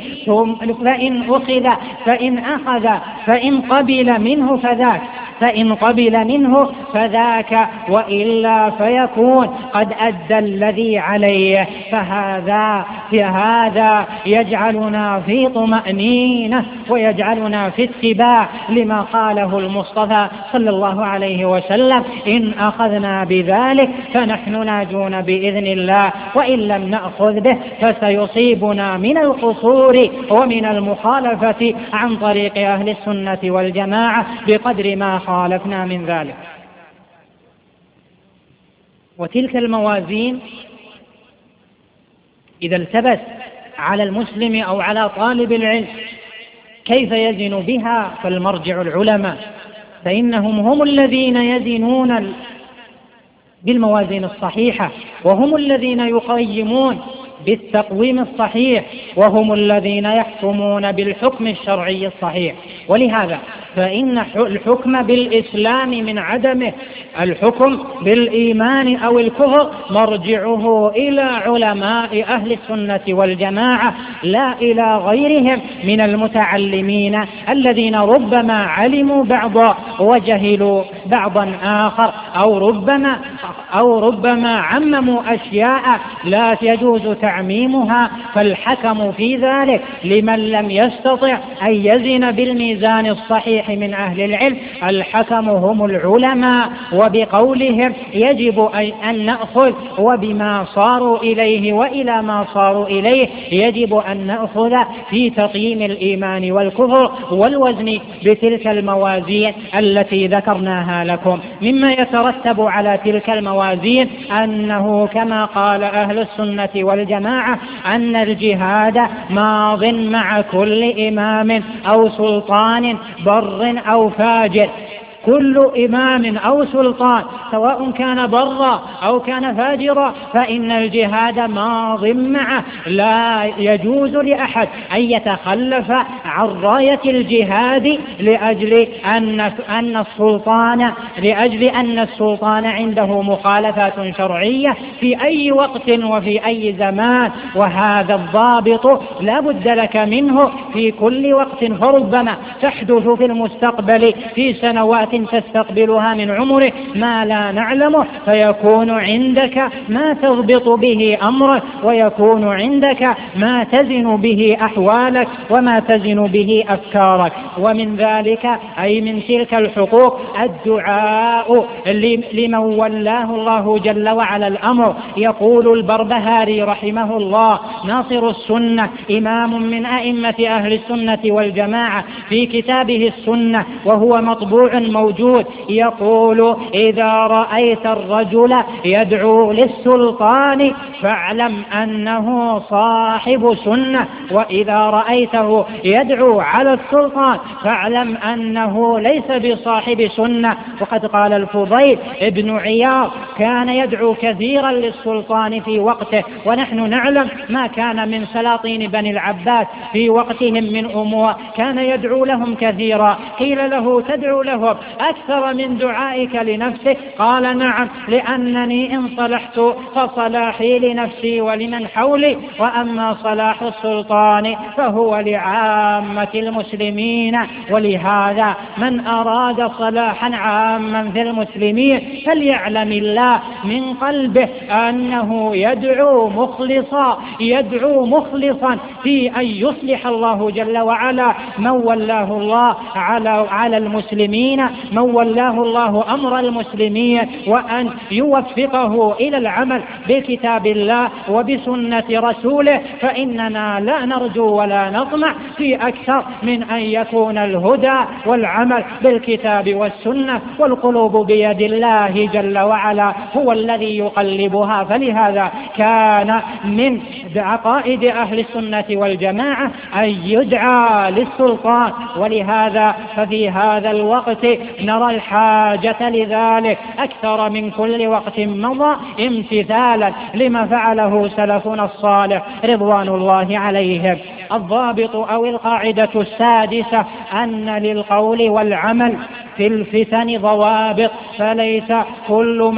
فإن قبل منه فذاك، وإلا فيكون قد أدى الذي عليه. فهذا يجعلنا في طمأنينة ويجعلنا في اتباع لما قاله المصطفى صلى الله عليه وسلم: إن أخذنا بذلك فنحن ناجون بإذن الله، وإن لم نأخذ به فسيصيبنا من القصور ومن المخالفة عن طريق أهل السنة والجماعة بقدر ما خالفنا من ذلك. وتلك الموازين إذا التبس على المسلم أو على طالب العلم كيف يزن بها؟ فالمرجع العلماء، فإنهم هم الذين يزنون بالموازين الصحيحة، وهم الذين يقيمون بالتقويم الصحيح، وهم الذين يحكمون بالحكم الشرعي الصحيح. ولهذا فإن الحكم بالإسلام من عدمه، الحكم بالإيمان أو الكفر، مرجعه إلى علماء أهل السنة والجماعة لا إلى غيرهم من المتعلمين الذين ربما علموا بعضا وجهلوا بعضا آخر. أو ربما عمموا أشياء لا يجوز تعميمها، فالحكم في ذلك لمن لم يستطع أن يزن بالميزان الصحيح من أهل العلم الحكم هم العلماء، وبقولهم يجب أن نأخذ، وبما صاروا إليه وإلى ما صاروا إليه يجب أن نأخذ في تقييم الإيمان والكفر والوزن بتلك الموازين التي ذكرناها لكم. مما يترتب على تلك الموازين أنه كما قال أهل السنة والجماعة أن الجهاد ماض مع كل إمام أو سلطان بر أو فاجر. كل إمام أو سلطان سواء كان برا أو كان فاجرا فإن الجهاد ماض معه، لا يجوز لأحد أن يتخلف عن راية الجهاد لأجل أن السلطان عنده مخالفات شرعية في أي وقت وفي أي زمان، وهذا الضابط لا بد لك منه في كل وقت، فربما تحدث في المستقبل في سنوات تستقبلها من عمره ما لا نعلمه، فيكون عندك ما تضبط به أمرك، ويكون عندك ما تزن به أحوالك وما تزن به أفكارك. ومن ذلك أي من تلك الحقوق الدعاء لمن ولاه الله جل وعلا الأمر. يقول البربهاري رحمه الله ناصر السنة إمام من أئمة أهل السنة والجماعة في كتابه السنة وهو مطبوع موجود، يقول إذا رأيت الرجل يدعو للسلطان فاعلم أنه صاحب سنة، وإذا رأيته يدعو على السلطان فاعلم أنه ليس بصاحب سنة. وقد قال الفضيل ابن عياض كان يدعو كثيرا للسلطان في وقته، ونحن نعلم ما كان من سلاطين بني العباس في وقتهم من أمور، كان يدعو لهم كثيرا. قيل له تدعو لهم أكثر من دعائك لنفسك؟ قال نعم، لأنني إن صلحت فصلاحي لنفسي ولمن حولي، وأما صلاح السلطان فهو لعامة المسلمين. ولهذا من أراد صلاحا عاما في المسلمين فليعلم الله من قلبه أنه يدعو مخلصا في أن يصلح الله جل وعلا من ولاه الله على المسلمين، من ولاه الله أمر المسلمين، وأن يوفقه إلى العمل بكتاب الله وبسنة رسوله. فإننا لا نرجو ولا نطمع في أكثر من أن يكون الهدى والعمل بالكتاب والسنة، والقلوب بيد الله جل وعلا هو الذي يقلبها. فلهذا كان من عقائد أهل السنة والجماعة أن يدعى للسلطان، ولهذا ففي هذا الوقت نرى الحاجة لذلك أكثر من كل وقت مضى، امتثالا لما فعله سلفنا الصالح رضوان الله عليهم. الضابط أو القاعدة السادسة أن للقول والعمل في الفتن ضوابط، فليس كل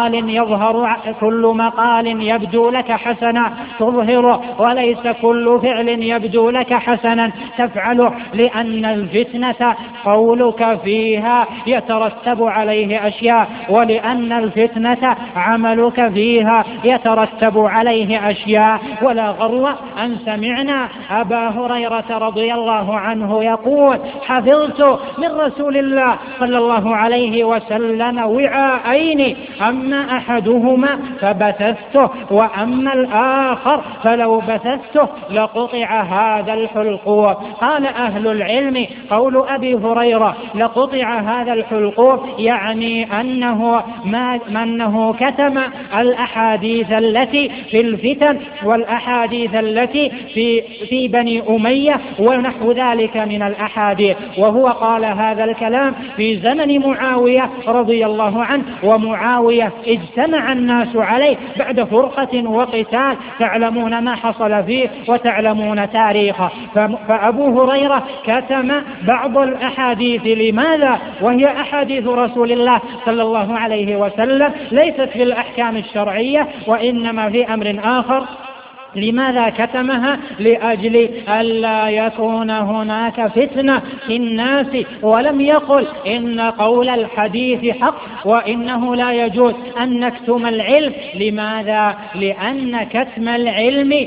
مقال يبدو لك حسنا تظهره، وليس كل فعل يبدو لك حسنا تفعله، لأن الفتنة قولك فيها يترتب عليه أشياء، ولأن الفتنة عملك فيها يترتب عليه أشياء. ولا غرو أن سمعنا أبا هريرة رضي الله عنه يقول حفظت من رسول الله صلى الله عليه وسلم وعاءين، أما أحدهما فبثثته، وأما الآخر فلو بثثته لقطع هذا الحلقوم. قال أهل العلم قول أبي هريرة لقطع هذا الحلقوم يعني أنه كتم الأحاديث التي في الفتن والأحاديث التي في بني أمية ونحو ذلك من الأحاديث. وهو قال هذا الكلام في زمن معاوية رضي الله عنه، ومعاوية اجتمع الناس عليه بعد فرقة وقتال، تعلمون ما حصل فيه وتعلمون تاريخه. فأبو هريرة كتم بعض الأحاديث. لماذا؟ وهي أحاديث رسول الله صلى الله عليه وسلم، ليست في الأحكام الشرعية وإنما في أمر آخر لماذا كتمها؟ لأجل ألا يكون هناك فتنة في الناس، ولم يقل إن قول الحديث حق وإنه لا يجوز أن نكتم العلم. لماذا؟ لأن كتم العلم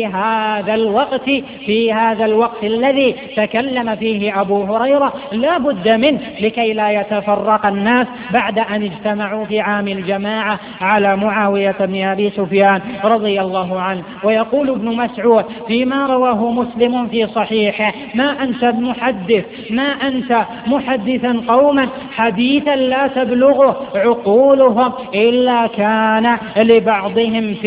في هذا الوقت الذي تكلم فيه أبو هريرة لا بد منه لكي لا يتفرق الناس بعد أن اجتمعوا في عام الجماعة على معاوية بن أبي سفيان رضي الله عنه. ويقول ابن مسعود فيما رواه مسلم في صحيحه: ما أنت محدثا قوما حديثا لا تبلغه عقولهم إلا كان لبعضهم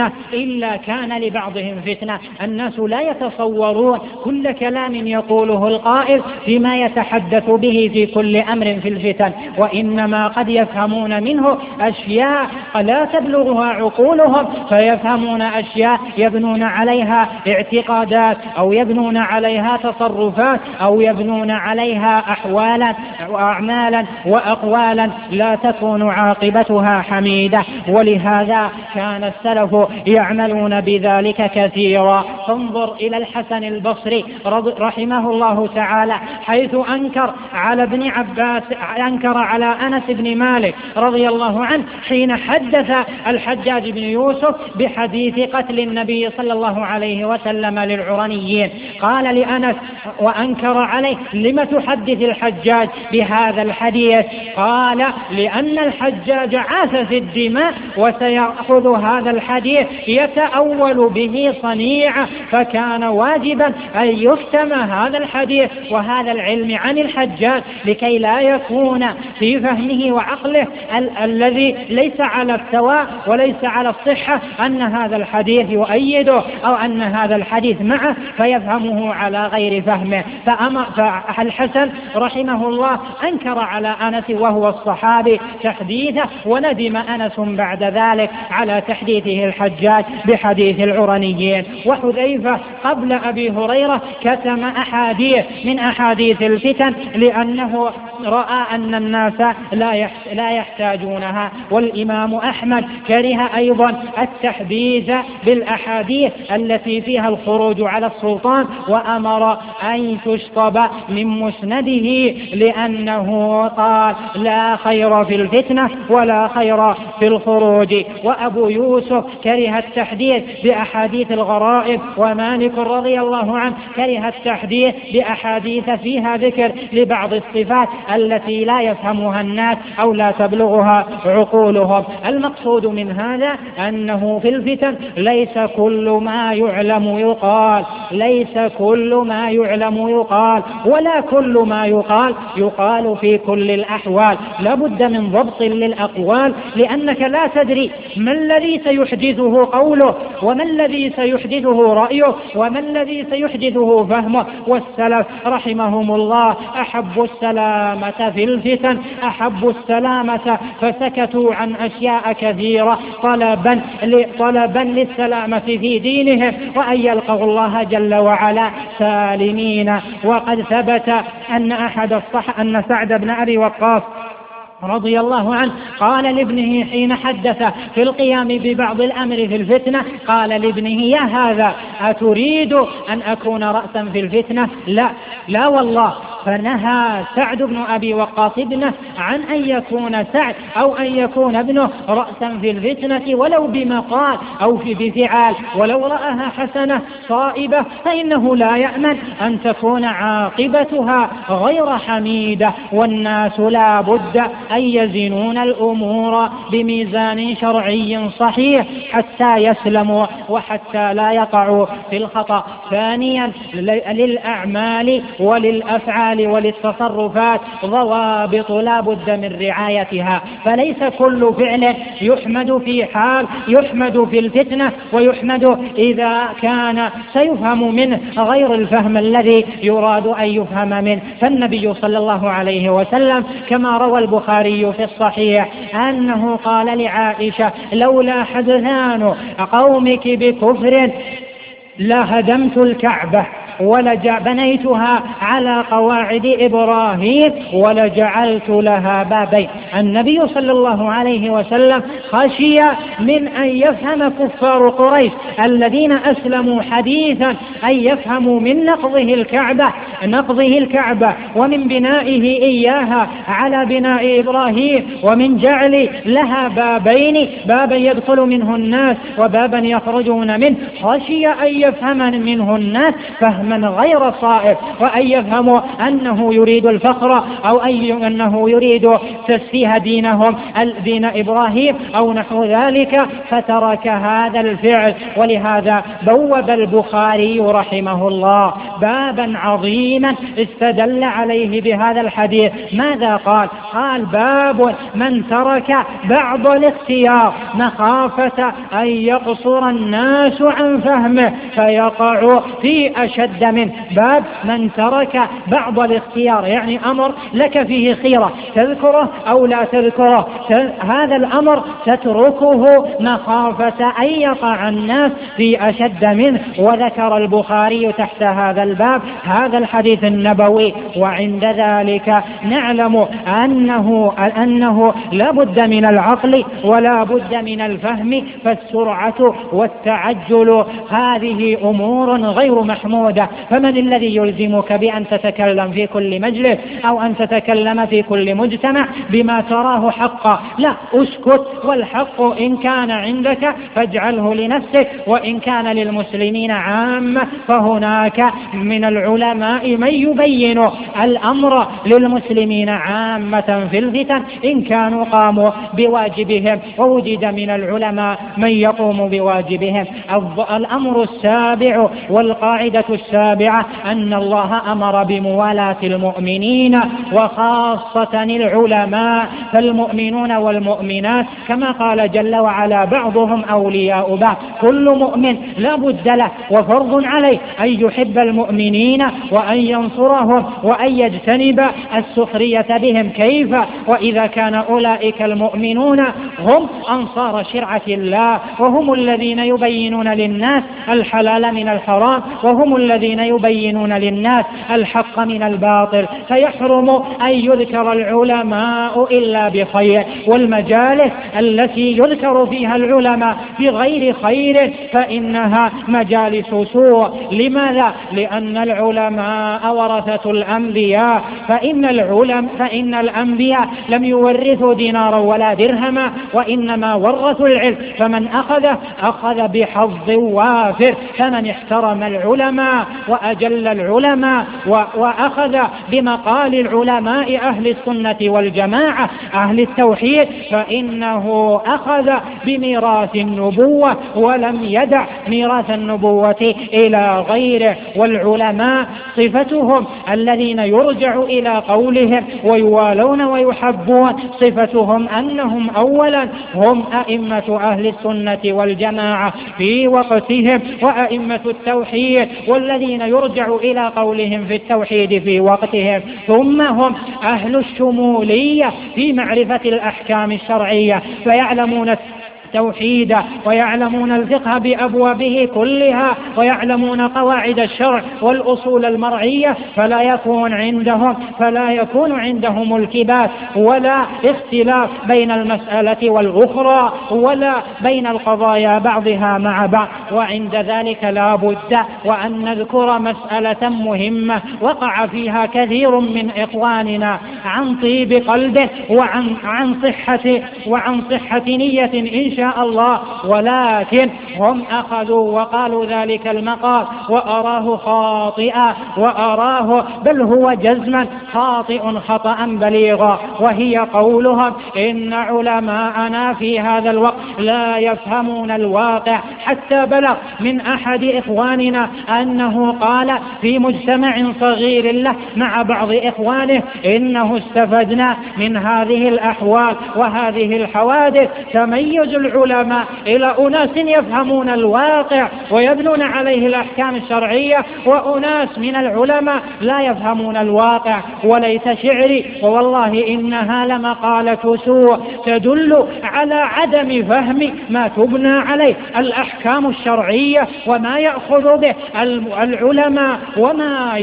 فتنة. الناس لا يتصورون كل كلام يقوله القائل فيما يتحدث به في كل أمر في الفتن، وإنما قد يفهمون منه أشياء لا تبلغها عقولهم، فيفهمون أشياء يبنون عليها اعتقادات أو يبنون عليها تصرفات أو يبنون عليها أحوالا وأعمالا وأقوالا لا تكون عاقبتها حميدة. ولهذا كان السلف يعملون بذلك كثيرا. فانظر إلى الحسن البصري رحمه الله تعالى، حيث أنكر على أنس بن مالك رضي الله عنه حين حدث الحجاج بن يوسف بحديث قتل النبي صلى الله عليه وسلم للعرنيين. قال لأنس وأنكر عليه: لم تحدث الحجاج بهذا الحديث؟ قال: لأن الحجاج عاث في الدماء وسيأخذ هذا الحديث يتأول به صنيعة، فكان واجبا أن يختم هذا الحديث وهذا العلم عن الحجاج لكي لا يكون في فهمه وعقله الذي ليس على السواء وليس على الصحة أن هذا الحديث يؤيده أو أن هذا الحديث معه فيفهمه على غير فهمه. فالحسن رحمه الله أنكر على أنس وهو الصحابي تحديثه، وندم أنس بعد ذلك على تحديثه الحجاج بحديث العرنيين. وحذيفة قبل أبي هريرة كتم أحاديث من أحاديث الفتن لأنه رأى أن الناس لا يحتاجونها. والإمام أحمد كره أيضا التحديث بالأحاديث التي فيها الخروج على السلطان، وأمر أن تشطب من مسنده لأنه قال: لا خير في الفتنة ولا خير في الخروج. وأبو يوسف كره التحديث بأحاديث الغرائب، ومالك رضي الله عنه كره التحديث بأحاديث فيها ذكر لبعض الصفات التي لا يفهمها الناس أو لا تبلغها عقولهم. المقصود من هذا أنه في الفتن ليس كل ما يعلم يقال، ولا كل ما يقال في كل الأحوال. لا بد من ضبط للأقوال، لأنك لا تدري ما الذي سيحدثه قوله، وما الذي سيحدثه رأيه، وما الذي سيحدثه فهمه. والسلف رحمهم الله أحب السلامة في الفتن، أحب السلامة فسكتوا عن أشياء كثيرة طلبا للسلامة في دينهم وأن يلقوا الله جل وعلا سالمين. وقد ثبت أن سعد بن أبي وقاص رضي الله عنه قال لابنه حين حدث في القيام ببعض الأمر في الفتنة، قال لابنه: يا هذا أتريد أن أكون رأسا في الفتنة؟ لا والله. فنهى سعد بن أبي وقاص ابنه عن أن يكون سعد أو أن يكون ابنه رأسا في الفتنة ولو بمقال أو بفعال، ولو رأها حسنة صائبة فإنه لا يأمن أن تكون عاقبتها غير حميدة. والناس لا بد أن يزنون الأمور بميزان شرعي صحيح حتى يسلموا وحتى لا يقعوا في الخطأ. ثانيا، للأعمال وللأفعال وللتصرفات ضوابط لا بد من رعايتها، فليس كل فعل يحمد في حال يحمد في الفتنة، ويحمد إذا كان سيفهم منه غير الفهم الذي يراد أن يفهم منه. فالنبي صلى الله عليه وسلم كما روى البخاري في الصحيح أنه قال لعائشة: لولا حدثان قومك بكفر لهدمت الكعبة. بنيتها على قواعد إبراهيم ولجعلت لها بابين. النبي صلى الله عليه وسلم خشي من أن يفهم كفار قريش الذين أسلموا حديثا أن يفهموا من نقضه الكعبة ومن بنائه إياها على بناء إبراهيم ومن جعل لها بابين، بابا يدخل منه الناس وبابا يخرجون منه. خشي أن يفهم منه الناس فهما غير صائب، وأن يفهموا أنه يريد الفخر أو أنه يريد تسفيه دينهم دين إبراهيم أو نحو ذلك، فترك هذا الفعل. ولهذا بوب البخاري رحمه الله بابا عظيما استدل عليه بهذا الحديث. ماذا قال؟ قال: باب من ترك بعض الاختيار مخافة أن يقصر الناس عن فهمه فيقع في أشد منه. باب من ترك بعض الاختيار، يعني أمر لك فيه خيرة، تذكره أو لا تذكره، هذا الأمر تتركه مخافة أن يقع الناس في أشد منه. وذكر البخاري تحت هذا الباب هذا الحديث النبوي. وعند ذلك نعلم أنه لا بد من العقل ولا بد من الفهم، فالسرعة والتعجل هذه أمور غير محمودة. فمن الذي يلزمك بأن تتكلم في كل مجلس أو أن تتكلم في كل مجتمع بما تراه حقا؟ لا، اسكت، والحق إن كان عندك فاجعله لنفسك، وإن كان للمسلمين عامة فهناك من العلماء من يبين الأمر للمسلمين عامة في الفتن إن كانوا قاموا بواجبهم، ووجد من العلماء من يقوم بواجبهم. الأمر السابع والقاعدة السابعة أن الله أمر بموالاة المؤمنين وخاصة العلماء، فالمؤمنون والمؤمنات كما قال جل وعلا بعضهم أولياء بعض. كل مؤمن لا بد له وفرض عليه أن يحب المؤمنين وأن ينصرهم وأن يجتنب السخرية بهم. كيف وإذا كان أولئك المؤمنون هم أنصار شرعة الله، وهم الذين يبينون للناس الحلال من الحرام، وهم الذين يبينون للناس الحق من الباطل، فيحرم أن يذكر العلماء إلا بخير. والمجالس التي يذكر فيها العلماء بغير خير فإنها مجالس سوء. لماذا؟ لأن العلماء ورثة الأنبياء، فإن الأنبياء لم يورثوا دينارا ولا درهما، وإنما ورثوا العلم، فمن أخذ بحظ وافر. فمن احترم العلماء وأجل العلماء وأخذ بمقال العلماء أهل السنة والجماعة أهل التوحيد فإنه أخذ بميراث النبوة ولم يدع ميراث النبوة إلى غيره. والعلماء صفتهم الذين يرجع إلى قولهم ويوالون ويحبون، صفتهم أنهم أولا هم أئمة أهل السنة والجماعة في وقتهم وأئمة التوحيد والذين يرجع إلى قولهم في التوحيد في وقتهم، ثم هم أهل الشمولية في معرفة الأحكام الشرعية، فيعلمون التوحيد ويعلمون الفقه بأبوابه كلها ويعلمون قواعد الشرع والأصول المرعية، فلا يكون عندهم الكباس ولا اختلاف بين المسألة والأخرى ولا بين القضايا بعضها مع بعض. وعند ذلك لا بد وأن نذكر مسألة مهمة وقع فيها كثير من إخواننا عن طيب قلبه وعن صحة نية إن شاء الله، ولكن هم أخذوا وقالوا ذلك المقال وأراه خاطئا، وأراه بل هو جزما خاطئ خطأ بليغا، وهي قولهم إن علماءنا في هذا الوقت لا يفهمون الواقع. حتى بلغ من أحد إخواننا أنه قال في مجتمع صغير له مع بعض إخوانه إنه استفدنا من هذه الأحوال وهذه الحوادث تميز العلماء إلى أناس يفهمون الواقع ويبنون عليه الأحكام الشرعية، وأناس من العلماء لا يفهمون الواقع. وليت شعري ووالله إنها لمقالة سوء تدل على عدم فهم ما تبنى عليه الأحكام الشرعية وما يأخذ به العلماء وما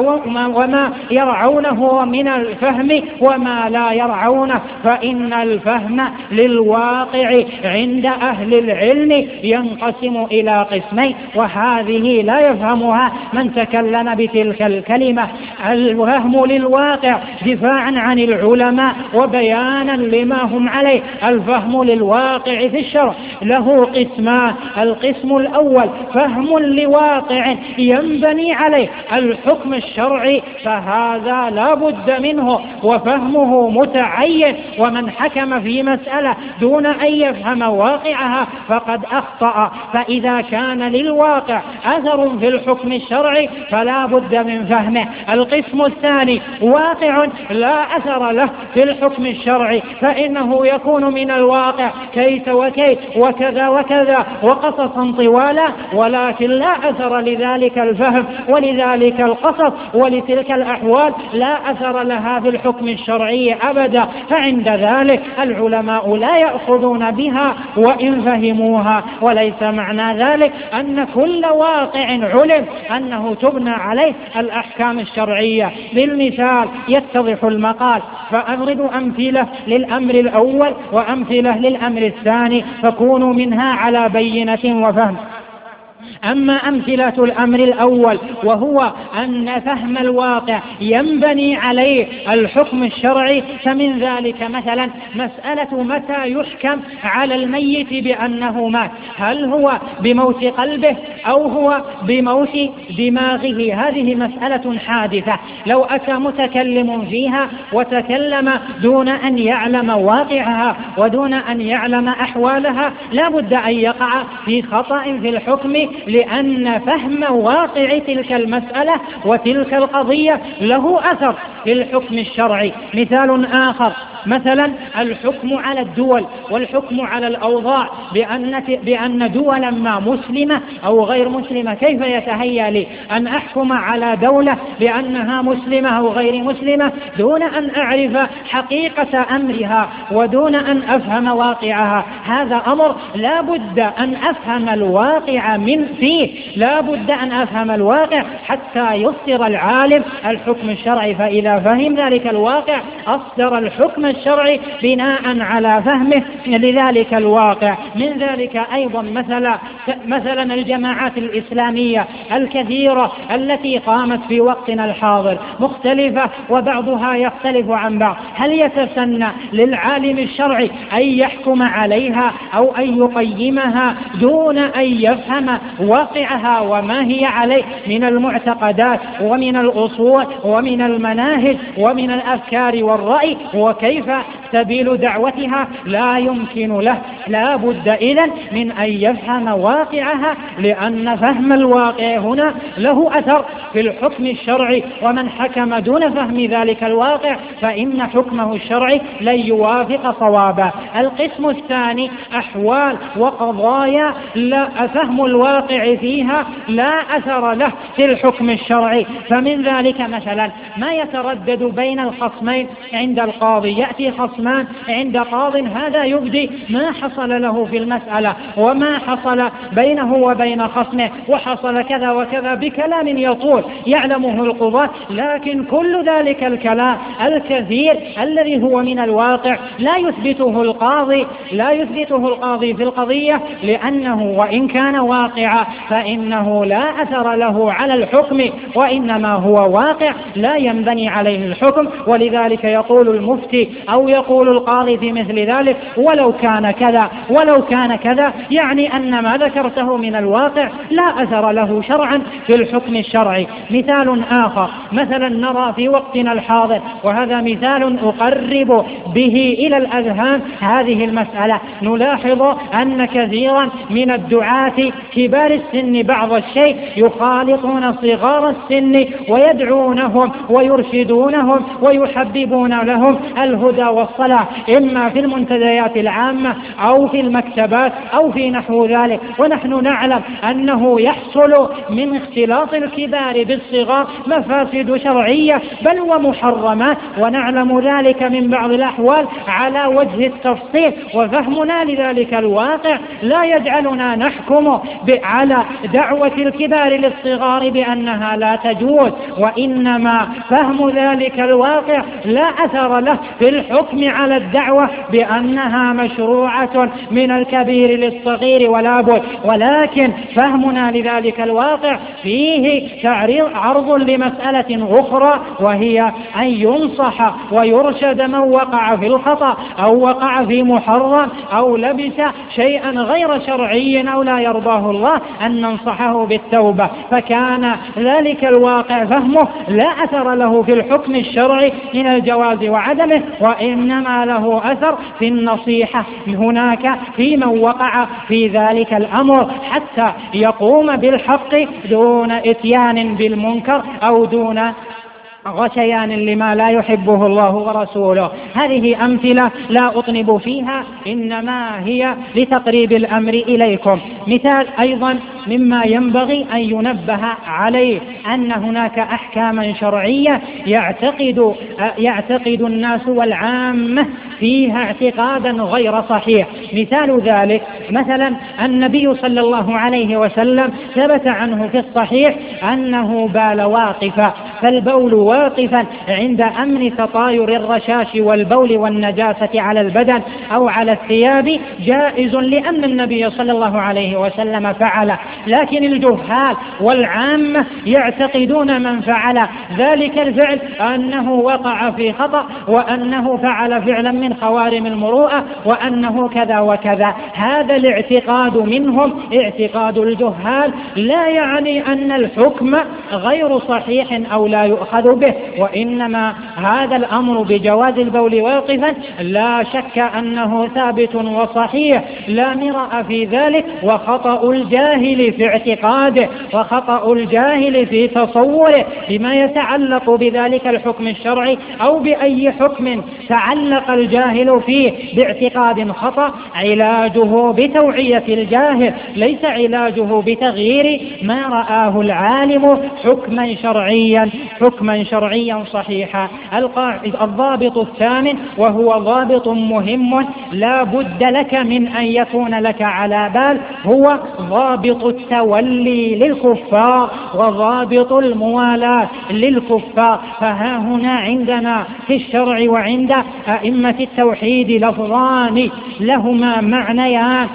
يرعونه من الفهم وما لا يرعونه. فإن الفهم للواقع عند أهل العلم ينقسم إلى قسمين، وهذه لا يفهمها من تكلم بتلك الكلمة. الفهم للواقع دفاعا عن العلماء وبيانا لما هم عليه. الفهم للواقع في الشرع له قسمان: القسم الأول فهم لواقع ينبني عليه الحكم الشرعي، فهذا لا بد منه وفهمه متعين، ومن حكم في مسألة دون أن يفهم واقعها فقد أخطأ. فإذا كان للواقع أثر في الحكم الشرعي فلا بد من فهمه. القسم الثاني واقع لا أثر له في الحكم الشرعي، فإنه يكون من الواقع كيت وكيت وكذا وكذا وقصصا طوالا، ولكن لا أثر لذلك الفهم ولذلك القصص ولتلك الأحوال لا أثر لها في الحكم الشرعي أبدا. فعند ذلك العلماء لا يأخذون بها وإن فهموها. وليس معنى ذلك أن كل واقع علم أنه تبنى عليه الأحكام الشرعية. بالمثال يتضح المقال، فأضرب أمثلة للأمر الأول وأمثلة للأمر الثاني فكونوا منها على بينة وفهم. أما أمثلة الأمر الأول وهو أن فهم الواقع ينبني عليه الحكم الشرعي، فمن ذلك مثلا مسألة متى يحكم على الميت بأنه مات، هل هو بموت قلبه أو هو بموت دماغه؟ هذه مسألة حادثة، لو أتى متكلم فيها وتكلم دون أن يعلم واقعها ودون أن يعلم أحوالها لا بد أن يقع في خطأ في الحكم، لأن فهم واقع تلك المسألة وتلك القضية له أثر في الحكم الشرعي. مثال آخر، مثلا الحكم على الدول والحكم على الأوضاع بأن دولا ما مسلمة أو غير مسلمة. كيف يتهيأ لي أن أحكم على دولة بأنها مسلمة أو غير مسلمة دون أن أعرف حقيقة أمرها ودون أن أفهم واقعها؟ هذا أمر لا بد أن أفهم الواقع من فيه، لا بد أن أفهم الواقع حتى يصدر العالم الحكم الشرعي، فإذا فهم ذلك الواقع أصدر الحكم الشرعي بناء على فهمه لذلك الواقع. من ذلك أيضا مثلا الجماعات الإسلامية الكثيرة التي قامت في وقتنا الحاضر مختلفة وبعضها يختلف عن بعض، هل يتسنى للعالم الشرعي أن يحكم عليها أو أن يقيمها دون أن يفهم واقعها وما هي عليه من المعتقدات ومن الأصول ومن المناهج ومن الأفكار والرأي وكيف سبيل دعوتها؟ لا يمكن له، لا بد إذن من أن يفهم واقعها، لأن فهم الواقع هنا له أثر في الحكم الشرعي، ومن حكم دون فهم ذلك الواقع فإن حكمه الشرعي لن يوافق صوابا. القسم الثاني أحوال وقضايا لا فهم الواقع فيها لا أثر له في الحكم الشرعي، فمن ذلك مثلا ما يتردد بين الخصمين عند القاضي، يأتي خصمان عند قاض هذا يبدي ما حصل له في المسألة وما حصل بينه وبين خصمه وحصل كذا وكذا بكلام يطول يعلمه القضاة، لكن كل ذلك الكلام الكثير الذي هو من الواقع لا يثبته القاضي في القضية، لأنه وإن كان واقعا فإنه لا أثر له على الحكم، وإنما هو واقع لا ينبني عليه الحكم. ولذلك يقول المفتي أو يقول القاضي في مثل ذلك ولو كان كذا ولو كان كذا، يعني أن ما ذكرته من الواقع لا أثر له شرعا في الحكم الشرعي. مثال آخر، مثلا نرى في وقتنا الحاضر، وهذا مثال أقرب به إلى الأذهان هذه المسألة، نلاحظ أن كثيرا من الدعاة كبار السن بعض الشيء يخالطون صغار السن ويدعونهم ويرشدونهم ويحببون لهم الهدى والصلاح، إما في المنتديات العامة أو في المكتبات أو في نحو ذلك. ونحن نعلم أنه يحصل من اختلاط الكبار بالصغار مفاسد شرعية بل ومحرمات، ونعلم ذلك من بعض الأحوال على وجه التفصيل. وفهمنا لذلك الواقع لا يجعلنا نحكم على دعوة الكبار للصغار بأنها لا تجوز، وإنما فهم ذلك الواقع لا أثر له في الحكم على الدعوة بأنها مشروعة من الكبير للصغير ولا بد. ولكن فهمنا لذلك الواقع فيه عرض لمسألة أخرى، وهي أن ينصح ويرشد من وقع في الخطأ أو وقع في محرم أو لبس شيئا غير شرعي أو لا يرضاه الله، أن ننصحه بالتوبة. فكان ذلك الواقع فهمه لا أثر له في الحكم الشرعي من الجواز وعدمه، وإنما له أثر في النصيحة هناك في من وقع في ذلك الأمر حتى يقوم بالحق دون إتيان بالمنكر أو دون غشيان لما لا يحبه الله ورسوله. هذه أمثلة لا أطنب فيها، إنما هي لتقريب الأمر إليكم. مثال أيضا مما ينبغي أن ينبه عليه أن هناك أحكاما شرعية يعتقد الناس والعامة فيها اعتقادا غير صحيح. مثال ذلك مثلا النبي صلى الله عليه وسلم ثبت عنه في الصحيح أنه بال واقفا، فالبول واقفا عند أمن تطاير الرشاش والبول والنجاسة على البدن أو على الثياب جائز لأن النبي صلى الله عليه وسلم فعله. لكن الجهال والعامة يعتقدون من فعل ذلك الفعل أنه وقع في خطأ، وأنه فعل فعلا من خوارم المروءة، وأنه كذا وكذا. هذا الاعتقاد منهم اعتقاد الجهال، لا يعني أن الحكم غير صحيح أو لا يؤخذ به، وإنما هذا الأمر بجواز البول واقفا لا شك أنه ثابت وصحيح، لا مرأ في ذلك. وخطأ الجاهل في اعتقاده وخطأ الجاهل في تصوره بما يتعلق بذلك الحكم الشرعي أو بأي حكم تعلق الجاهل فيه باعتقاد خطأ، علاجه بتوعية الجاهل، ليس علاجه بتغيير ما رآه العالم حكما شرعيا صحيحا. الضابط الثامن، وهو ضابط مهم لا بد لك من أن يكون لك على بال، هو ضابط التولي للكفار وضابط الموالاة للكفار. فها هنا عندنا في الشرع وعند أئمة التوحيد لفظان لهما معنيان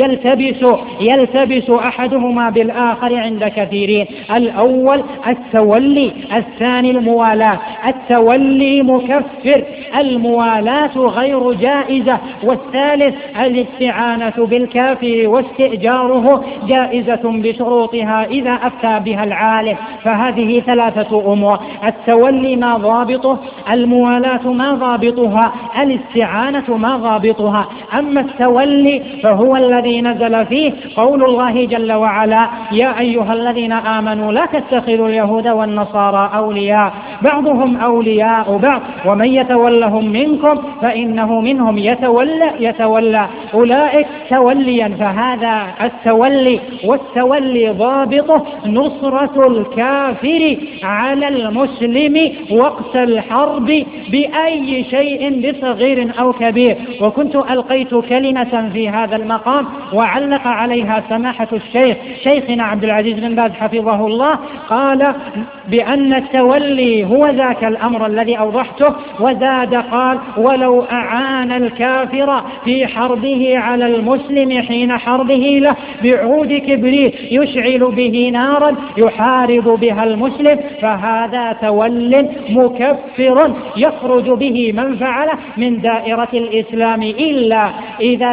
يلتبس أحدهما بالآخر عند كثيرين. الأول التولي، الثاني الموالاة. التولي مكفر، الموالاة غير جائزة. والثالث الاستعانة بالكافر واستئجاره جائزة بشروطها إذا أفتى بها العالم. فهذه ثلاثة أمور: التولي ما ضابطه، الموالاة ما ضابطها، الاستعانة ما ضابطها. أما التولي فهو الذي نزل فيه قول الله جل وعلا: يا أيها الذين آمنوا لا تتخذوا اليهود والنصارى أولياء بعضهم أولياء بعض ومن يتولهم منكم فإنه منهم يتولى أولئك توليا. فهذا التولي، والتولي ضابطه نصرة الكافر على المسلم وقت الحرب بأي شيء بصغير أو كبير. وكنت ألقيت كلمة في هذا المقام وعلق عليها سماحة الشيخ شيخنا عبد العزيز بن باز حفظه الله، قال بأن التولي هو ذاك الأمر الذي أوضحته، وزاد قال: ولو أعان الكافر في حربه على المسلم حين حربه له بعود كبريت يشعل به نارا يحارب بها المسلم فهذا تول مكفر يخرج به من فعله من دائرة الإسلام، إلا إذا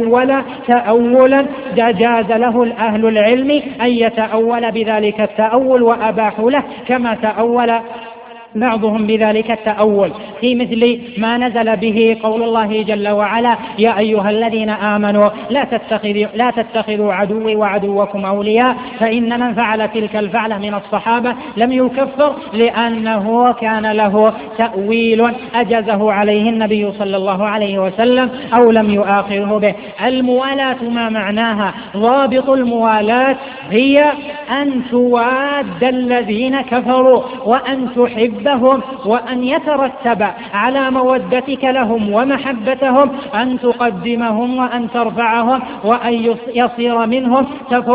تأولا جاز له أهل العلم أن يتأول بذلك التأول وأباحوا له، كما تأول بعضهم بذلك التأول في مثل ما نزل به قول الله جل وعلا: يا أيها الذين آمنوا لا تتخذوا عدوي وعدوكم أولياء، فإن من فعل تلك الفعلة من الصحابة لم يكفر لأنه كان له تأويل أجزه عليه النبي صلى الله عليه وسلم أو لم يؤاخره به. الموالاة ما معناها؟ ضابط الموالاة هي أن تواد الذين كفروا وأن تحبهم، وأن يترتب على مودتك لهم ومحبتهم أن تقدمهم وأن ترفعهم، وأن يصير منهم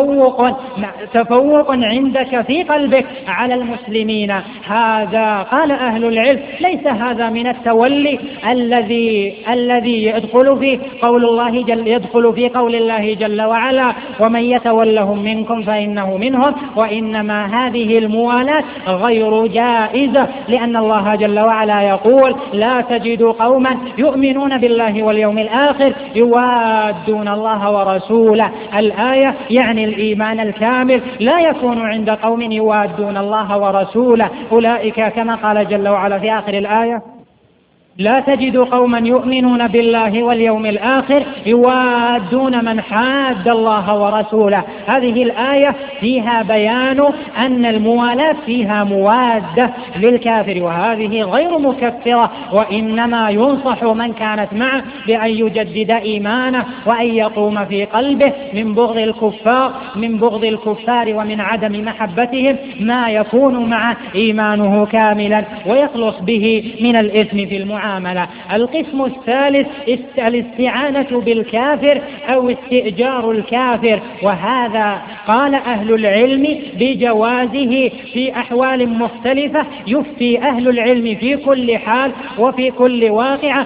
تفوق عندك في قلبك على المسلمين. هذا قال أهل العلم ليس هذا من التولي الذي يدخل في قول الله جل وعلا: ومن يتولهم منكم فإنه منهم، وإنما هذه الموالاة غير جائزة، لأن الله جل وعلا يقول: لا تجد قوما يؤمنون بالله واليوم الآخر يوادون الله ورسوله. الآية يعني الإيمان الكامل لا يكون عند قوم يوادون الله ورسوله، أولئك كما قال جل وعلا في آخر الآية: لا تجد قوما يؤمنون بالله واليوم الآخر يوادون من حاد الله ورسوله. هذه الآية فيها بيان أن الموالاة فيها موادة للكافر، وهذه غير مكفرة، وإنما ينصح من كانت معه بأن يجدد إيمانه وأن يقوم في قلبه من بغض الكفار ومن عدم محبتهم ما يكون مع إيمانه كاملا ويخلص به من الإثم في المعاملة. القسم الثالث الاستعانة بالكافر أو استئجار الكافر، وهذا قال أهل العلم بجوازه في أحوال مختلفة، يفتي أهل العلم في كل حال وفي كل واقعة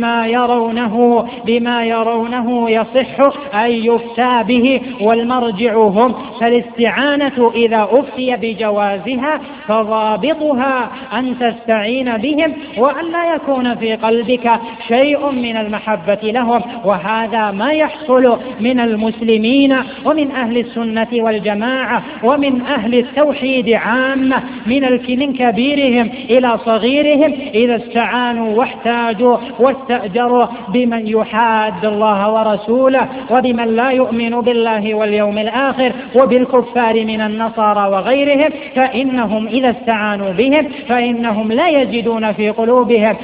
بما يرونه يصح أن يفتى به، والمرجع هم. فالاستعانة إذا أفتي بجوازها فضابطها أن تستعين بهم وأن لا يكون في قلبك شيء من المحبة لهم، وهذا ما يحصل من المسلمين ومن أهل السنة والجماعة ومن أهل التوحيد عامة من كبيرهم إلى صغيرهم، إذا استعانوا واحتاجوا واستأجروا بمن يحاد الله ورسوله وبمن لا يؤمن بالله واليوم الآخر وبالكفار من النصارى وغيرهم، فإنهم إذا استعانوا بهم فإنهم لا يجدون في قلوبهم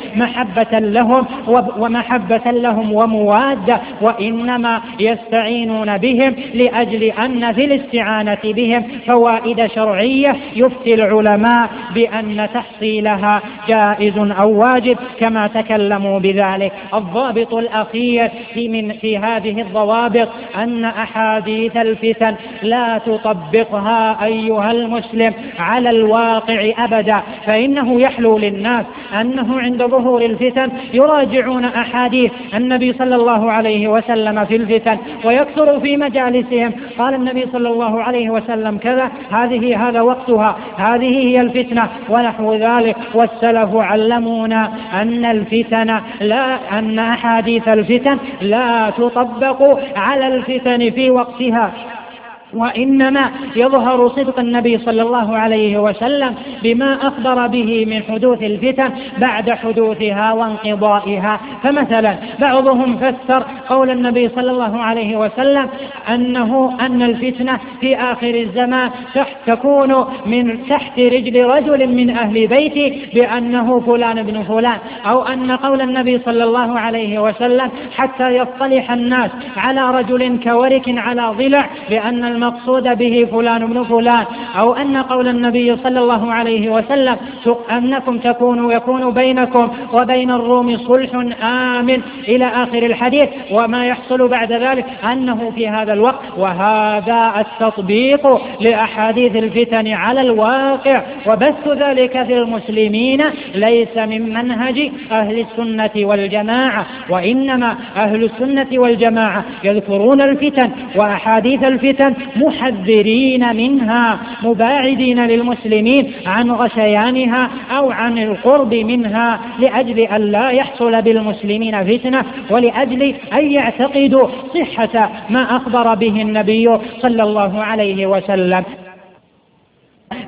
محبة لهم وموادة، وإنما يستعينون بهم لأجل أن في الاستعانة بهم فوائد شرعية يفتي العلماء بأن تحصيلها جائز أو واجب كما تكلموا بذلك. الضابط الأخير في هذه الضوابط أن أحاديث الفتن لا تطبقها أيها المسلم على الواقع أبدا، فإنه يحلو للناس أنه عند ظهور الفتن يراجعون أحاديث النبي صلى الله عليه وسلم في الفتن ويكثر في مجالسهم: قال النبي صلى الله عليه وسلم كذا، هذا وقتها، هذه هي الفتنة ونحو ذلك. والسلف علمونا أن أحاديث الفتن لا تطبق على الفتن في وقتها، وإنما يظهر صدق النبي صلى الله عليه وسلم بما أخبر به من حدوث الفتن بعد حدوثها وانقضائها. فمثلا بعضهم فسر قول النبي صلى الله عليه وسلم أن الفتنة في آخر الزمان تكون من تحت رجل رجل من أهل بيتي بأنه فلان بن فلان، أو أن قول النبي صلى الله عليه وسلم حتى يصطلح الناس على رجل كورك على ضلع بأن المقصود به فلان بن فلان، أو أن قول النبي صلى الله عليه وسلم أنكم يكون بينكم وبين الروم صلح آمن إلى آخر الحديث، وما يحصل بعد ذلك أنه في هذا الوقت. وهذا التطبيق لأحاديث الفتن على الواقع وبث ذلك في المسلمين ليس من منهج أهل السنة والجماعة، وإنما أهل السنة والجماعة يذكرون الفتن وأحاديث الفتن محذرين منها، مباعدين للمسلمين عن غشيانها أو عن القرب منها، لأجل أن لا يحصل بالمسلمين فتنة، ولأجل أن يعتقدوا صحة ما أخبر به النبي صلى الله عليه وسلم.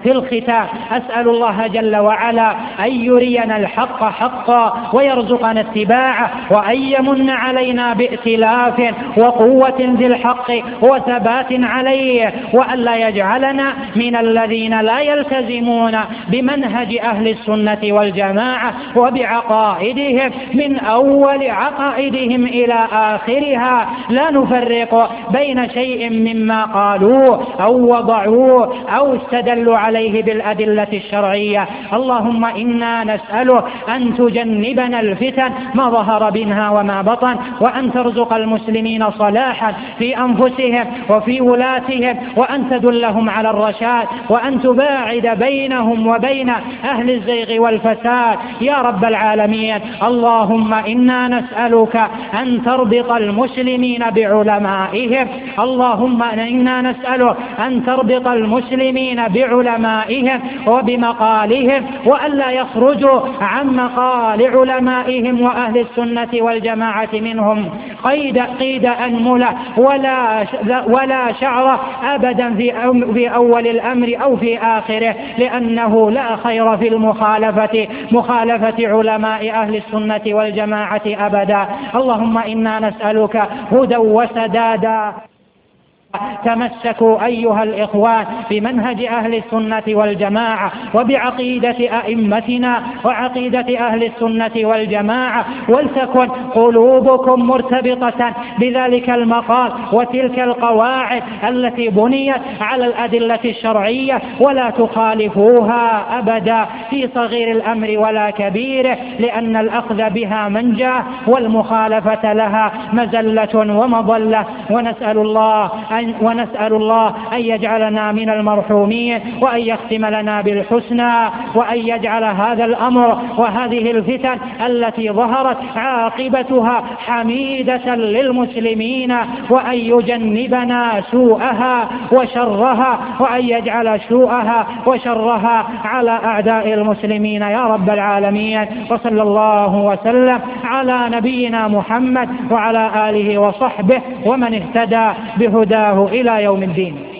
في الختام أسأل الله جل وعلا أن يرينا الحق حقا ويرزقنا اتباعه، وأن يمن علينا بائتلاف وقوة ذي الحق وثبات عليه، وأن لا يجعلنا من الذين لا يلتزمون بمنهج أهل السنة والجماعة وبعقائدهم من أول عقائدهم إلى آخرها، لا نفرق بين شيء مما قالوه أو وضعوه أو استدلوا عليه بالأدلة الشرعية. اللهم إنا نسألك أن تجنبنا الفتن ما ظهر منها وما بطن، وأن ترزق المسلمين صلاحا في أنفسهم وفي ولاتهم، وأن تدلهم على الرشاد، وأن تباعد بينهم وبين أهل الزيغ والفساد يا رب العالمين. اللهم إنا نسألك أن تربط المسلمين بعلمائهم، اللهم إنا نسألك أن تربط المسلمين بعلمائهم وبمقالهم، وألا يخرجوا عن مقال علمائهم وأهل السنة والجماعة منهم قيد أنملة ولا شعر أبدا في أول الأمر أو في آخره، لأنه لا خير في مخالفة علماء أهل السنة والجماعة أبدا. اللهم إنا نسألك هدى وسدادا. تمسكوا أيها الإخوان بمنهج أهل السنة والجماعة وبعقيدة أئمتنا وعقيدة أهل السنة والجماعة، ولتكن قلوبكم مرتبطة بذلك المقال وتلك القواعد التي بنيت على الأدلة الشرعية، ولا تخالفوها أبدا في صغير الأمر ولا كبيره، لأن الأخذ بها منجاه والمخالفة لها مزلة ومضلة. ونسأل الله أن يجعلنا من المرحومين، وأن يختم لنا بالحسنى، وأن يجعل هذا الأمر وهذه الفتن التي ظهرت عاقبتها حميدة للمسلمين، وأن يجنبنا سوءها وشرها، وأن يجعل سوءها وشرها على أعداء المسلمين يا رب العالمين. وصلى الله وسلم على نبينا محمد وعلى آله وصحبه ومن اهتدى بهداه إلى يوم الدين.